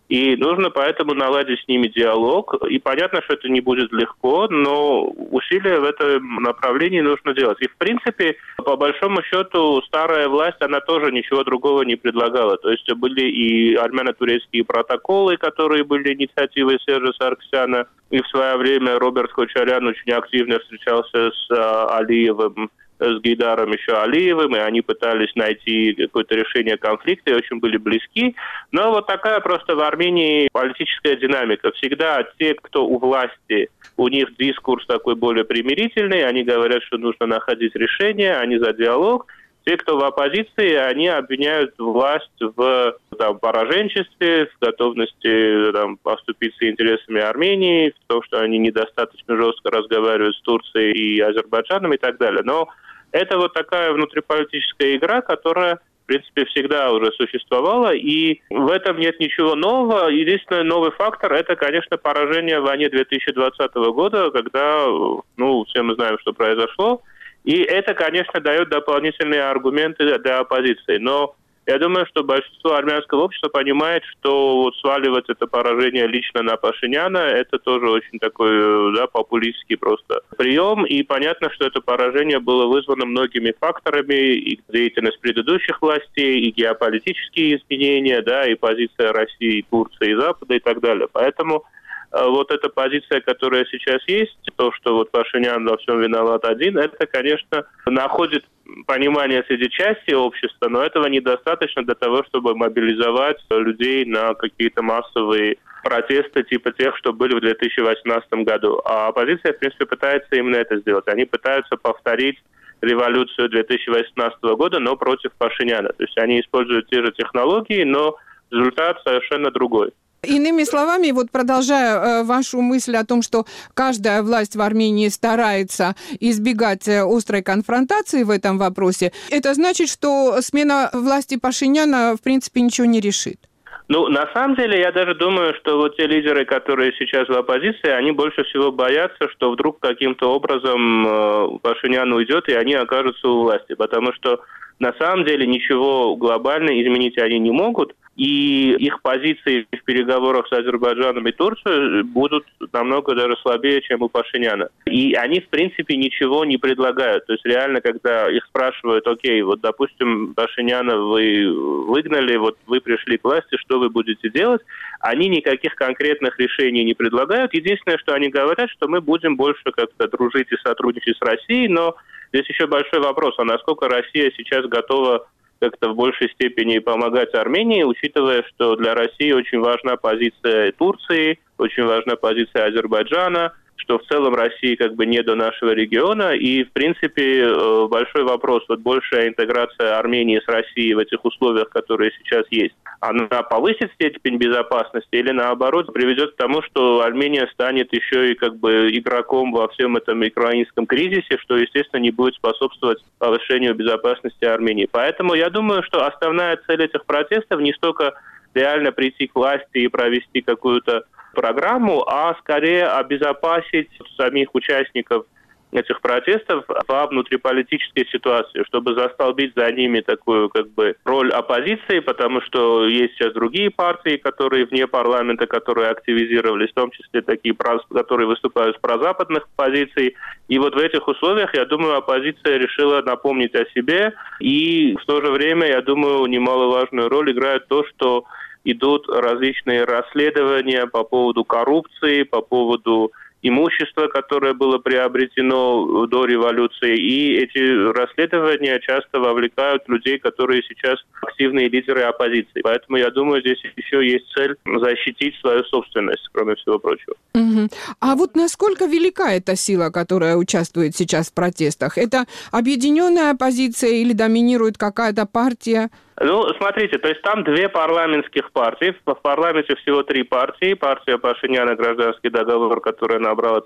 И нужно поэтому наладить с ними диалог. И понятно, что это не будет легко, но усилия в этом направлении нужно делать. И, в принципе, по большому счету, старая власть, она тоже ничего другого не предлагала. То есть были и армяно-турецкие протоколы, которые были инициативой Сержа Сарксяна. И в свое время Роберт Кочарян очень активно встречался с Алиевым, с Гейдаром еще Алиевым, и они пытались найти какое-то решение конфликта и очень были близки. Но вот такая просто в Армении политическая динамика. Всегда те, кто у власти, у них дискурс такой более примирительный, они говорят, что нужно находить решение, они за диалог. Те, кто в оппозиции, они обвиняют власть в пораженчестве, в готовности поступиться интересами Армении, в том, что они недостаточно жестко разговаривают с Турцией и Азербайджаном и так далее. Но это вот такая внутриполитическая игра, которая, в принципе, всегда уже существовала, и в этом нет ничего нового. Единственный новый фактор – это, конечно, поражение в войне 2020 года, когда, все мы знаем, что произошло. И это, конечно, дает дополнительные аргументы для оппозиции. Но я думаю, что большинство армянского общества понимает, что сваливать это поражение лично на Пашиняна – это тоже очень такой популистский просто прием. И понятно, что это поражение было вызвано многими факторами, и деятельность предыдущих властей, и геополитические изменения, и позиция России, Турции, и Запада и так далее. Поэтому вот эта позиция, которая сейчас есть, то, что вот Пашинян во всем виноват один, это, конечно, находит понимание среди части общества, но этого недостаточно для того, чтобы мобилизовать людей на какие-то массовые протесты типа тех, что были в 2018 году. А оппозиция, в принципе, пытается именно это сделать. Они пытаются повторить революцию 2018 года, но против Пашиняна. То есть они используют те же технологии, но результат совершенно другой. Иными словами, вот продолжая вашу мысль о том, что каждая власть в Армении старается избегать острой конфронтации в этом вопросе, это значит, что смена власти Пашиняна, в принципе, ничего не решит? На самом деле, я даже думаю, что вот те лидеры, которые сейчас в оппозиции, они больше всего боятся, что вдруг каким-то образом Пашинян уйдет, и они окажутся у власти. Потому что на самом деле ничего глобально изменить они не могут, и их позиции в переговорах с Азербайджаном и Турцией будут намного даже слабее, чем у Пашиняна. И они, в принципе, ничего не предлагают. То есть реально, когда их спрашивают, окей, вот, допустим, Пашиняна вы выгнали, вот вы пришли к власти, что вы будете делать? Они никаких конкретных решений не предлагают. Единственное, что они говорят, что мы будем больше как-то дружить и сотрудничать с Россией, но здесь еще большой вопрос, а насколько Россия сейчас готова как-то в большей степени помогать Армении, учитывая, что для России очень важна позиция Турции, очень важна позиция Азербайджана, что в целом России как бы не до нашего региона. И, в принципе, большой вопрос, вот большая интеграция Армении с Россией в этих условиях, которые сейчас есть, она повысит степень безопасности или, наоборот, приведет к тому, что Армения станет еще и как бы игроком во всем этом украинском кризисе, что, естественно, не будет способствовать повышению безопасности Армении. Поэтому я думаю, что основная цель этих протестов не столько реально прийти к власти и провести какую-то программу, а скорее обезопасить самих участников этих протестов во внутриполитической ситуации, чтобы застолбить за ними такую как бы роль оппозиции, потому что есть сейчас другие партии, которые вне парламента, которые активизировались, в том числе такие, которые выступают с прозападных позиций. И вот в этих условиях, я думаю, оппозиция решила напомнить о себе, и в то же время, я думаю, немаловажную роль играет то, что идут различные расследования по поводу коррупции, по поводу имущества, которое было приобретено до революции. И эти расследования часто вовлекают людей, которые сейчас активные лидеры оппозиции. Поэтому, я думаю, здесь еще есть цель защитить свою собственность, кроме всего прочего. Угу. А вот насколько велика эта сила, которая участвует сейчас в протестах? Это объединенная оппозиция или доминирует какая-то партия? Смотрите, то есть там две парламентских партии. В парламенте всего три партии. Партия Пашиняна «Гражданский договор», которая набрала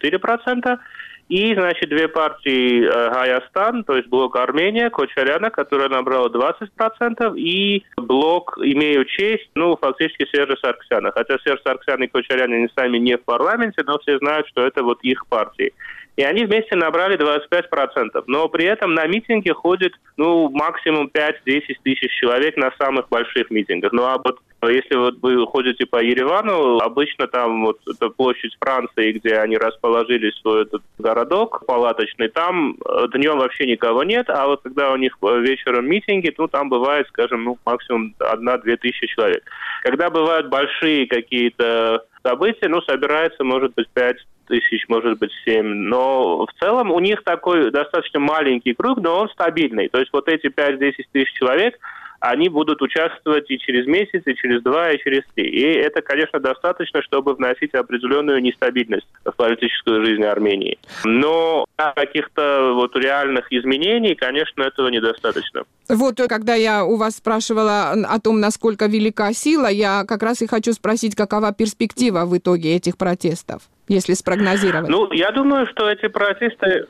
54%. И, значит, две партии Гаястан, то есть блок Армения, Кочаряна, которая набрала 20%. И блок «Имею честь», фактически Сержа Сарксяна. Хотя Серж Сарксян и Кочарян, они сами не в парламенте, но все знают, что это вот их партии. И они вместе набрали 25%. Но при этом на митинге ходит, максимум 5-10 тысяч человек на самых больших митингах. А вот Если вот вы ходите по Еревану, обычно там вот это площадь Франции, где они расположили свой этот городок палаточный, там днем вообще никого нет, а вот когда у них вечером митинги, то там бывает, скажем, максимум 1-2 тысячи человек. Когда бывают большие какие-то события, собирается, может быть, 5 тысяч, может быть, 7. Но в целом у них такой достаточно маленький круг, но он стабильный. То есть вот эти 5-10 тысяч человек, они будут участвовать и через месяц, и через 2, и через 3. И это, конечно, достаточно, чтобы вносить определенную нестабильность в политическую жизнь Армении. Но каких-то вот реальных изменений, конечно, этого недостаточно. Вот, когда я у вас спрашивала о том, насколько велика сила, я как раз и хочу спросить, какова перспектива в итоге этих протестов, если спрогнозировать? Я думаю, что эти протесты,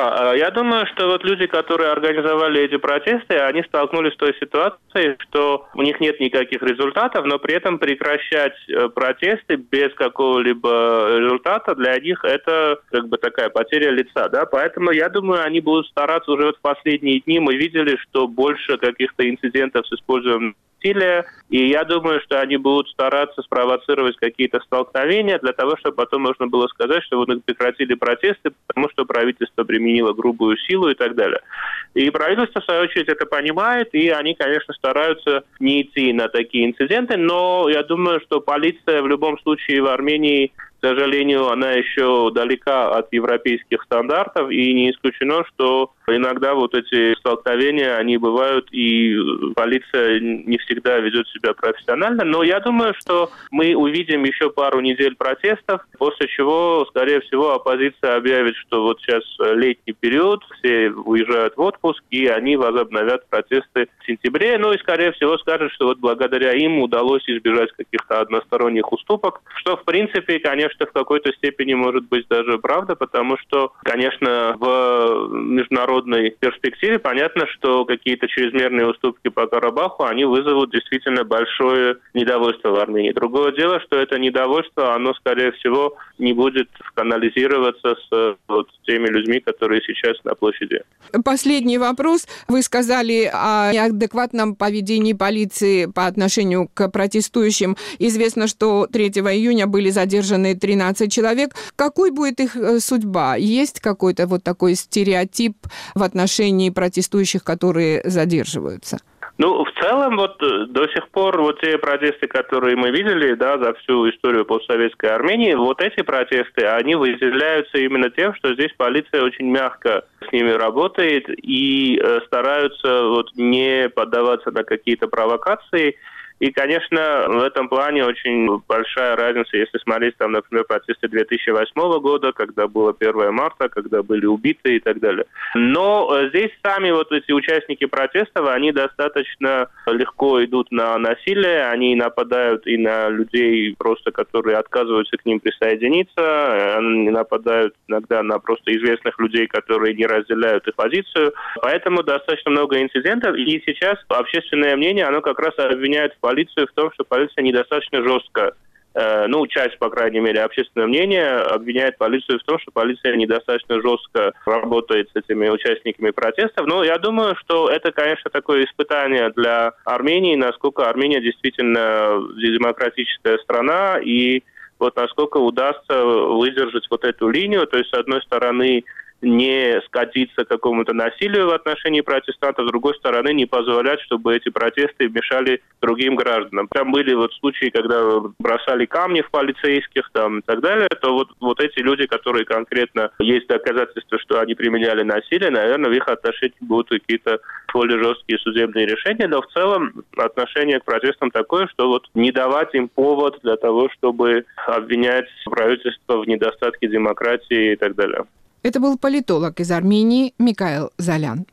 я думаю, что вот люди, которые организовали эти протесты, они столкнулись с той ситуацией, что у них нет никаких результатов, но при этом прекращать протесты без какого-либо результата для них это как бы такая потеря лица, да, поэтому я думаю, они будут стараться уже вот в последние дни, мы видели, что больше каких-то инцидентов с использованием насилия, и я думаю, что они будут стараться спровоцировать какие-то столкновения для того, чтобы потом можно было сказать, что вот прекратили протесты, потому что правительство применило грубую силу и так далее. И правительство, в свою очередь, это понимает, и они, конечно, стараются не идти на такие инциденты, но я думаю, что полиция в любом случае в Армении, к сожалению, она еще далека от европейских стандартов, и не исключено, что иногда вот эти столкновения, они бывают, и полиция не всегда ведет себя профессионально. Но я думаю, что мы увидим еще пару недель протестов, после чего, скорее всего, оппозиция объявит, что вот сейчас летний период, все уезжают в отпуск, и они возобновят протесты в сентябре. Ну и, скорее всего, скажут, что вот благодаря им удалось избежать каких-то односторонних уступок, что, в принципе, конечно, в какой-то степени может быть даже правда, потому что, конечно, в международной перспективе понятно, что какие-то чрезмерные уступки по Карабаху, они вызовут действительно большое недовольство в Армении. Другое дело, что это недовольство, оно, скорее всего, не будет канализироваться с вот теми людьми, которые сейчас на площади. Последний вопрос. Вы сказали о неадекватном поведении полиции по отношению к протестующим. Известно, что 3 июня были задержаны 13 человек. Какой будет их судьба? Есть какой-то вот такой стереотип в отношении протестующих, которые задерживаются? В целом, вот до сих пор вот те протесты, которые мы видели, да, за всю историю постсоветской Армении, вот эти протесты, они выделяются именно тем, что здесь полиция очень мягко с ними работает и стараются вот не поддаваться на какие-то провокации. И, конечно, в этом плане очень большая разница, если смотреть, там, например, протесты 2008 года, когда было 1 марта, когда были убиты и так далее. Но здесь сами вот эти участники протестов, они достаточно легко идут на насилие, они нападают и на людей, просто которые отказываются к ним присоединиться, они нападают иногда на просто известных людей, которые не разделяют их позицию. Поэтому достаточно много инцидентов, и сейчас общественное мнение, оно как раз обвиняет полицию в том, что полиция недостаточно жестко, часть, по крайней мере, общественного мнения обвиняет полицию в том, что полиция недостаточно жестко работает с этими участниками протестов. Но я думаю, что это, конечно, такое испытание для Армении, насколько Армения действительно демократическая страна, и вот насколько удастся выдержать вот эту линию, то есть, с одной стороны, не скатиться к какому-то насилию в отношении протестантов, с другой стороны, не позволять, чтобы эти протесты мешали другим гражданам. Там были вот случаи, когда бросали камни в полицейских там, и так далее, то вот эти люди, которые конкретно есть доказательства, что они применяли насилие, наверное, в их отношении будут какие-то более жесткие судебные решения, но в целом отношение к протестам такое, что вот не давать им повод для того, чтобы обвинять правительство в недостатке демократии и так далее. Это был политолог из Армении Микаэл Залян.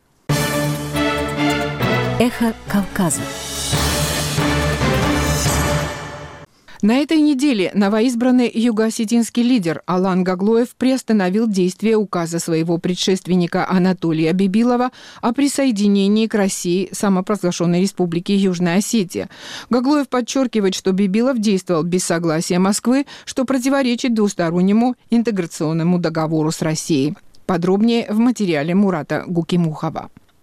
Эхо Кавказа. На этой неделе новоизбранный юго-осетинский лидер Алан Гаглоев приостановил действие указа своего предшественника Анатолия Бибилова о присоединении к России самопровозглашенной республики Южная Осетия. Гаглоев подчеркивает, что Бибилов действовал без согласия Москвы, что противоречит двустороннему интеграционному договору с Россией. Подробнее в материале Мурата Гукимухова.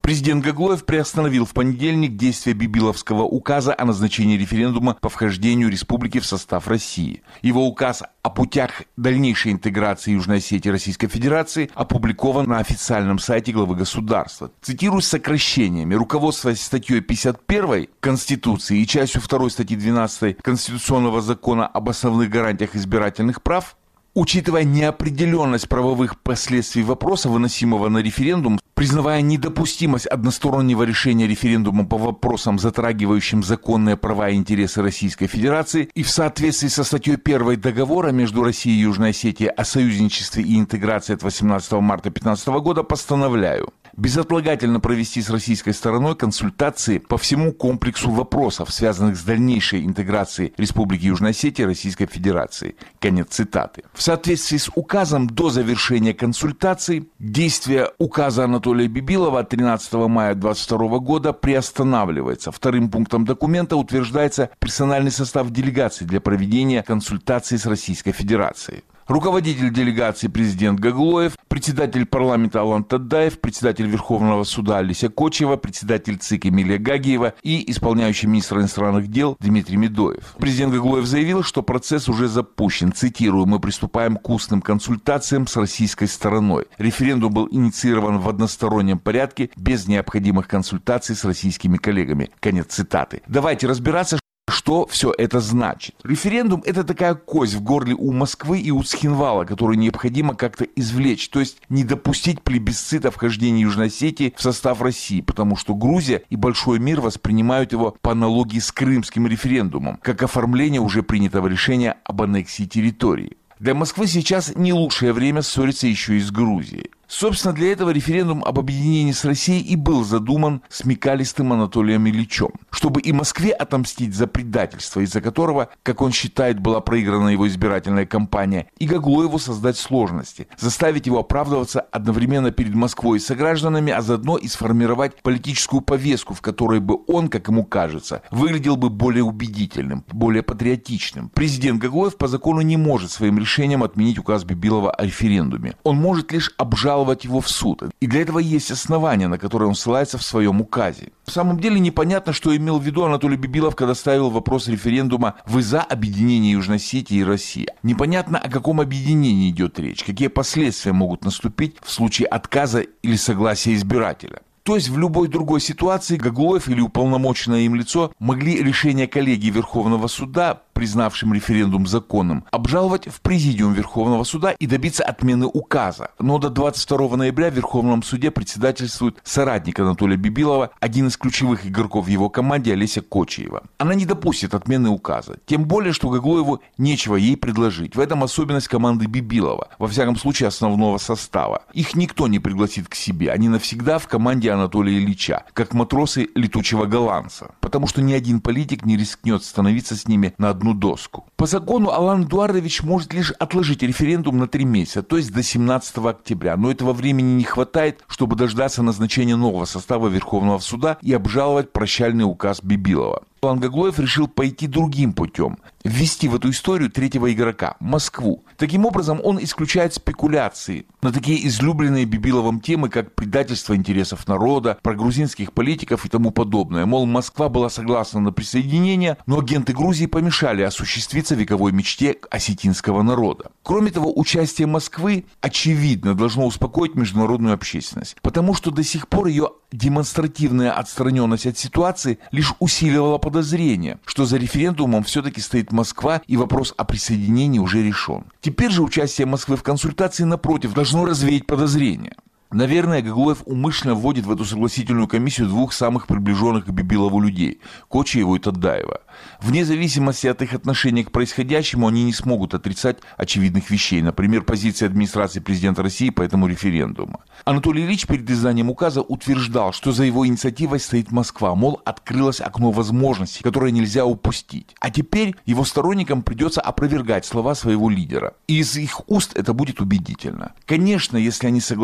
Президент Гаглоев приостановил в понедельник действие Бибиловского указа о назначении референдума по вхождению республики в состав России. Его указ о путях дальнейшей интеграции Южной Осетии и Российской Федерации опубликован на официальном сайте главы государства. Цитирую с сокращениями. Руководствуясь статьей 51 Конституции и частью 2 статьи 12 Конституционного закона об основных гарантиях избирательных прав, учитывая неопределенность правовых последствий вопроса, выносимого на референдум, признавая недопустимость одностороннего решения референдума по вопросам, затрагивающим законные права и интересы Российской Федерации, и в соответствии со статьей 1 договора между Россией и Южной Осетией о союзничестве и интеграции от 18 марта 2015 года, постановляю безотлагательно провести с российской стороной консультации по всему комплексу вопросов, связанных с дальнейшей интеграцией Республики Южная Осетия и Российской Федерации. Конец цитаты. В соответствии с указом до завершения консультаций действие указа Анатолия Бибилова от 13 мая 2022 года приостанавливается. Вторым пунктом документа утверждается персональный состав делегации для проведения консультаций с Российской Федерацией. Руководитель делегации президент Гаглоев, председатель парламента Алан Тадаев, председатель Верховного суда Олеся Кочева, председатель ЦИК Эмилия Гагиева и исполняющий министр иностранных дел Дмитрий Медоев. Президент Гаглоев заявил, что процесс уже запущен. Цитирую: «Мы приступаем к устным консультациям с российской стороной. Референдум был инициирован в одностороннем порядке, без необходимых консультаций с российскими коллегами». Конец цитаты. Давайте разбираться, что все это значит. Референдум – это такая кость в горле у Москвы и у Цхинвала, которую необходимо как-то извлечь, то есть не допустить плебисцита вхождения Южной Осетии в состав России, потому что Грузия и большой мир воспринимают его по аналогии с крымским референдумом, как оформление уже принятого решения об аннексии территории. Для Москвы сейчас не лучшее время ссориться еще и с Грузией. Собственно, для этого референдум об объединении с Россией и был задуман смекалистым Анатолием Ильичем, чтобы и Москве отомстить за предательство, из-за которого, как он считает, была проиграна его избирательная кампания, и Гаглоеву создать сложности, заставить его оправдываться одновременно перед Москвой и согражданами, а заодно и сформировать политическую повестку, в которой бы он, как ему кажется, выглядел бы более убедительным, более патриотичным. Президент Гаглоев по закону не может своим решением отменить указ Бибилова о референдуме. Он может лишь обжаловать его в суд. И для этого есть основания, на которые он ссылается в своем указе. В самом деле непонятно, что имел в виду Анатолий Бибилов, когда ставил вопрос референдума «Вы за объединение Южной Осетии и России?». Непонятно, о каком объединении идет речь, какие последствия могут наступить в случае отказа или согласия избирателя. То есть в любой другой ситуации Гаглоев или уполномоченное им лицо могли решение коллегии Верховного суда, признавшим референдум законным, обжаловать в Президиум Верховного суда и добиться отмены указа. Но до 22 ноября в Верховном суде председательствует соратник Анатолия Бибилова, один из ключевых игроков в его команде Олеся Кочева. Она не допустит отмены указа. Тем более, что Гаглоеву нечего ей предложить. В этом особенность команды Бибилова, во всяком случае основного состава. Их никто не пригласит к себе. Они навсегда в команде Анатолия Ильича, как матросы летучего голландца. Потому что ни один политик не рискнет становиться с ними на одну доску. По закону Алан Эдуардович может лишь отложить референдум на 3 месяца, то есть до 17 октября. Но этого времени не хватает, чтобы дождаться назначения нового состава Верховного суда и обжаловать прощальный указ Бибилова. Алан Гаглоев решил пойти другим путем. Ввести в эту историю третьего игрока – Москву. Таким образом, он исключает спекуляции на такие излюбленные Бибиловым темы, как предательство интересов народа, про грузинских политиков и тому подобное. Мол, Москва была согласна на присоединение, но агенты Грузии помешали осуществиться вековой мечте осетинского народа. Кроме того, участие Москвы, очевидно, должно успокоить международную общественность, потому что до сих пор ее демонстративная отстраненность от ситуации лишь усиливала подозрение, что за референдумом все-таки стоит Москва и вопрос о присоединении уже решен. Теперь же участие Москвы в консультации, напротив, должно развеять подозрения. Наверное, Гаглоев умышленно вводит в эту согласительную комиссию 2 самых приближенных к Бибилову людей – Кочееву и Тадаева. Вне зависимости от их отношения к происходящему, они не смогут отрицать очевидных вещей, например, позиции администрации президента России по этому референдуму. Анатолий Ильич перед изданием указа утверждал, что за его инициативой стоит Москва, мол, открылось окно возможностей, которое нельзя упустить. А теперь его сторонникам придется опровергать слова своего лидера. И из их уст это будет убедительно. Конечно, если они согласятся участвовать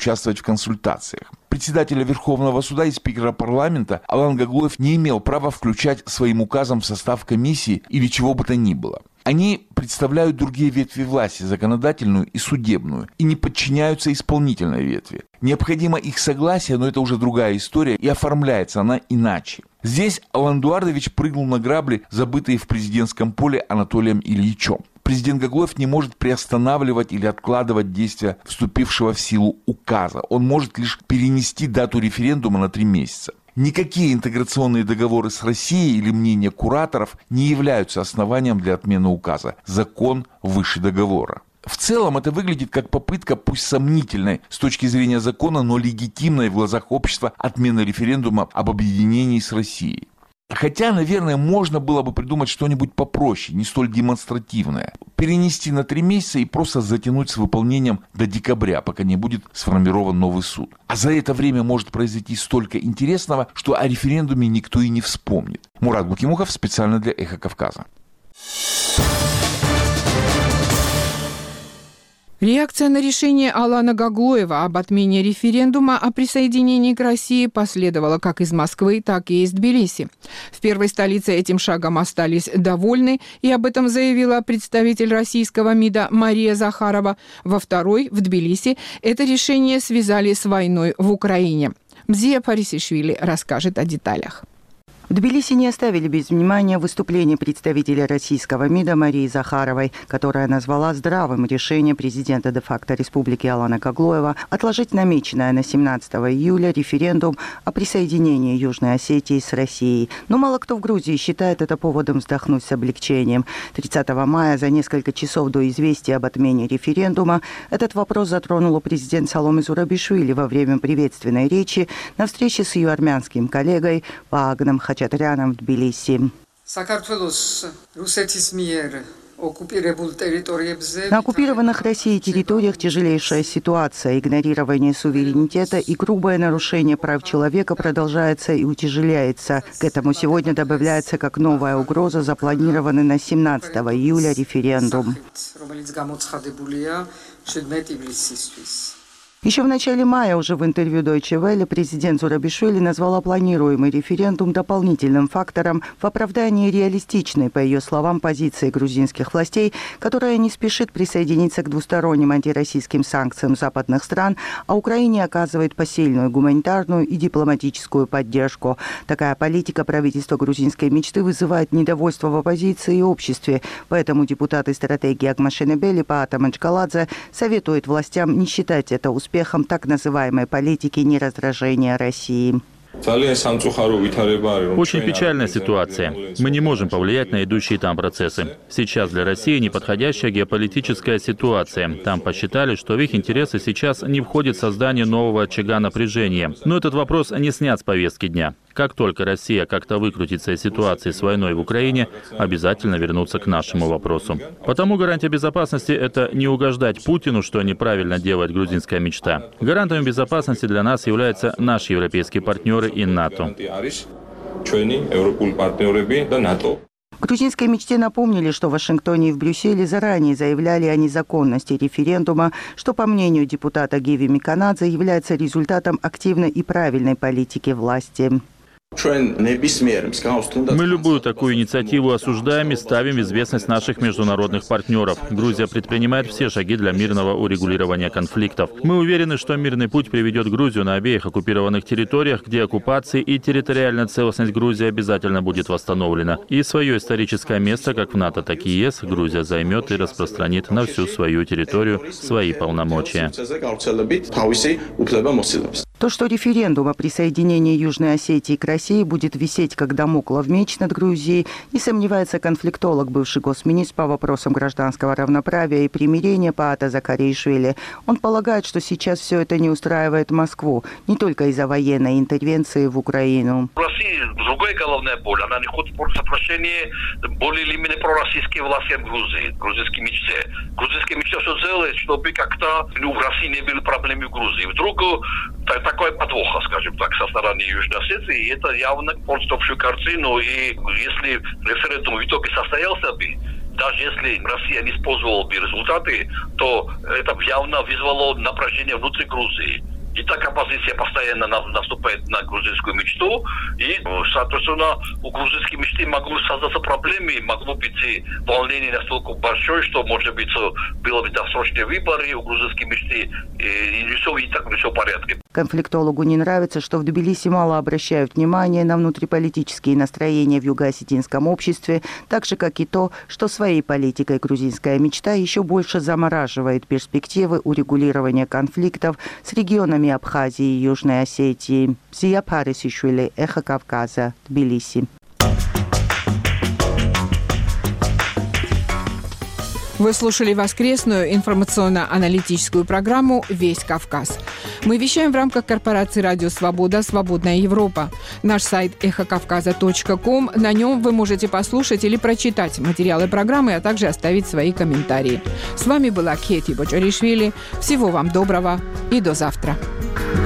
участвовать в консультациях. Председателя Верховного суда и спикера парламента Алан Гаглоев не имел права включать своим указом в состав комиссии или чего бы то ни было. Они представляют другие ветви власти, законодательную и судебную, и не подчиняются исполнительной ветви. Необходимо их согласие, но это уже другая история, и оформляется она иначе. Здесь Алан Эдуардович прыгнул на грабли, забытые в президентском поле Анатолием Ильичем. Президент Гаглоев не может приостанавливать или откладывать действия вступившего в силу указа. Он может лишь перенести дату референдума на 3 месяца. Никакие интеграционные договоры с Россией или мнения кураторов не являются основанием для отмены указа. Закон выше договора. В целом это выглядит как попытка, пусть сомнительной с точки зрения закона, но легитимной в глазах общества отмены референдума об объединении с Россией. Хотя, наверное, можно было бы придумать что-нибудь попроще, не столь демонстративное. Перенести на 3 месяца и просто затянуть с выполнением до декабря, пока не будет сформирован новый суд. А за это время может произойти столько интересного, что о референдуме никто и не вспомнит. Мурат Букимухов специально для «Эхо Кавказа». Реакция на решение Алана Гаглоева об отмене референдума о присоединении к России последовала как из Москвы, так и из Тбилиси. В первой столице этим шагом остались довольны, и об этом заявила представитель российского МИДа Мария Захарова. Во второй, в Тбилиси, это решение связали с войной в Украине. Мзия Парисишвили расскажет о деталях. В Тбилиси не оставили без внимания выступление представителя российского МИДа Марии Захаровой, которая назвала здравым решение президента де-факто республики Алана Гаглоева отложить намеченное на 17 июля референдум о присоединении Южной Осетии с Россией. Но мало кто в Грузии считает это поводом вздохнуть с облегчением. 30 мая, за несколько часов до известия об отмене референдума, этот вопрос затронула президент Саломе Зурабишвили во время приветственной речи на встрече с ее армянским коллегой Ваагном Хачатряном в Тбилиси. На оккупированных Россией территориях тяжелейшая ситуация, игнорирование суверенитета и грубое нарушение прав человека продолжается и утяжеляется. К этому сегодня добавляется как новая угроза запланированный на 17 июля референдум. Еще в начале мая, уже в интервью Deutsche Welle, президент Зурабишвили назвала планируемый референдум дополнительным фактором в оправдании реалистичной, по ее словам, позиции грузинских властей, которая не спешит присоединиться к двусторонним антироссийским санкциям западных стран, а Украине оказывает посильную гуманитарную и дипломатическую поддержку. Такая политика правительства грузинской мечты вызывает недовольство в оппозиции и обществе, поэтому депутаты стратегии Агмашенебели Паата Манчкаладзе советуют властям не считать это успехом так называемой политики нераздражения России. Очень печальная ситуация. Мы не можем повлиять на идущие там процессы. Сейчас для России неподходящая геополитическая ситуация. Там посчитали, что в их интересы сейчас не входит создание нового очага напряжения. Но этот вопрос не снят с повестки дня. Как только Россия как-то выкрутится из ситуации с войной в Украине, обязательно вернуться к нашему вопросу. Потому гарантия безопасности – это не угождать Путину, что неправильно делает грузинская мечта. Гарантом безопасности для нас являются наши европейские партнеры и НАТО. Грузинской мечте напомнили, что в Вашингтоне и в Брюсселе заранее заявляли о незаконности референдума, что, по мнению депутата Гиви Миканадзе, является результатом активной и правильной политики власти. Мы любую такую инициативу осуждаем и ставим в известность наших международных партнеров. Грузия предпринимает все шаги для мирного урегулирования конфликтов. Мы уверены, что мирный путь приведет Грузию на обеих оккупированных территориях, где оккупация и территориальная целостность Грузии обязательно будет восстановлена. И свое историческое место, как в НАТО, так и ЕС, Грузия займет и распространит на всю свою территорию свои полномочия. То, что референдум о присоединении Южной Осетии к России будет висеть как дамоклов меч над Грузией, не сомневается конфликтолог, бывший госминистр по вопросам гражданского равноправия и примирения Паата Закаришвили. Он полагает, что сейчас все это не устраивает Москву, не только из-за военной интервенции в Украину. Другое головное боль, она не хочет соглашения более или менее пророссийские власти в Грузии, грузинской мечте. Грузинская мечта все делает, чтобы как-то в России не были проблемы в Грузии. Вдруг такой подвох, скажем так, со стороны Южной Осетии, и это явно портит общую картину. И если референдум в итоге состоялся бы, даже если Россия не использовала бы результаты, то это явно вызвало напряжение внутри Грузии. И так оппозиция постоянно наступает на грузинскую мечту, и, соответственно, у грузинской мечты могло создаться проблемы, могло быть волнение настолько большое, что, может быть, было бы досрочные выборы у грузинской мечты, и все, и так все в порядке. Конфликтологу не нравится, что в Тбилиси мало обращают внимание на внутриполитические настроения в юго-осетинском обществе, так же, как и то, что своей политикой грузинская мечта еще больше замораживает перспективы урегулирования конфликтов с регионами Абхазии и Южной Осетии. Зия Парисишвили, Эхо Кавказа, Тбилиси. Вы слушали воскресную информационно-аналитическую программу «Весь Кавказ». Мы вещаем в рамках корпорации «Радио Свобода. Свободная Европа». Наш сайт эхокавказа.ком. На нем вы можете послушать или прочитать материалы программы, а также оставить свои комментарии. С вами была Кети Бочаришвили. Всего вам доброго и до завтра.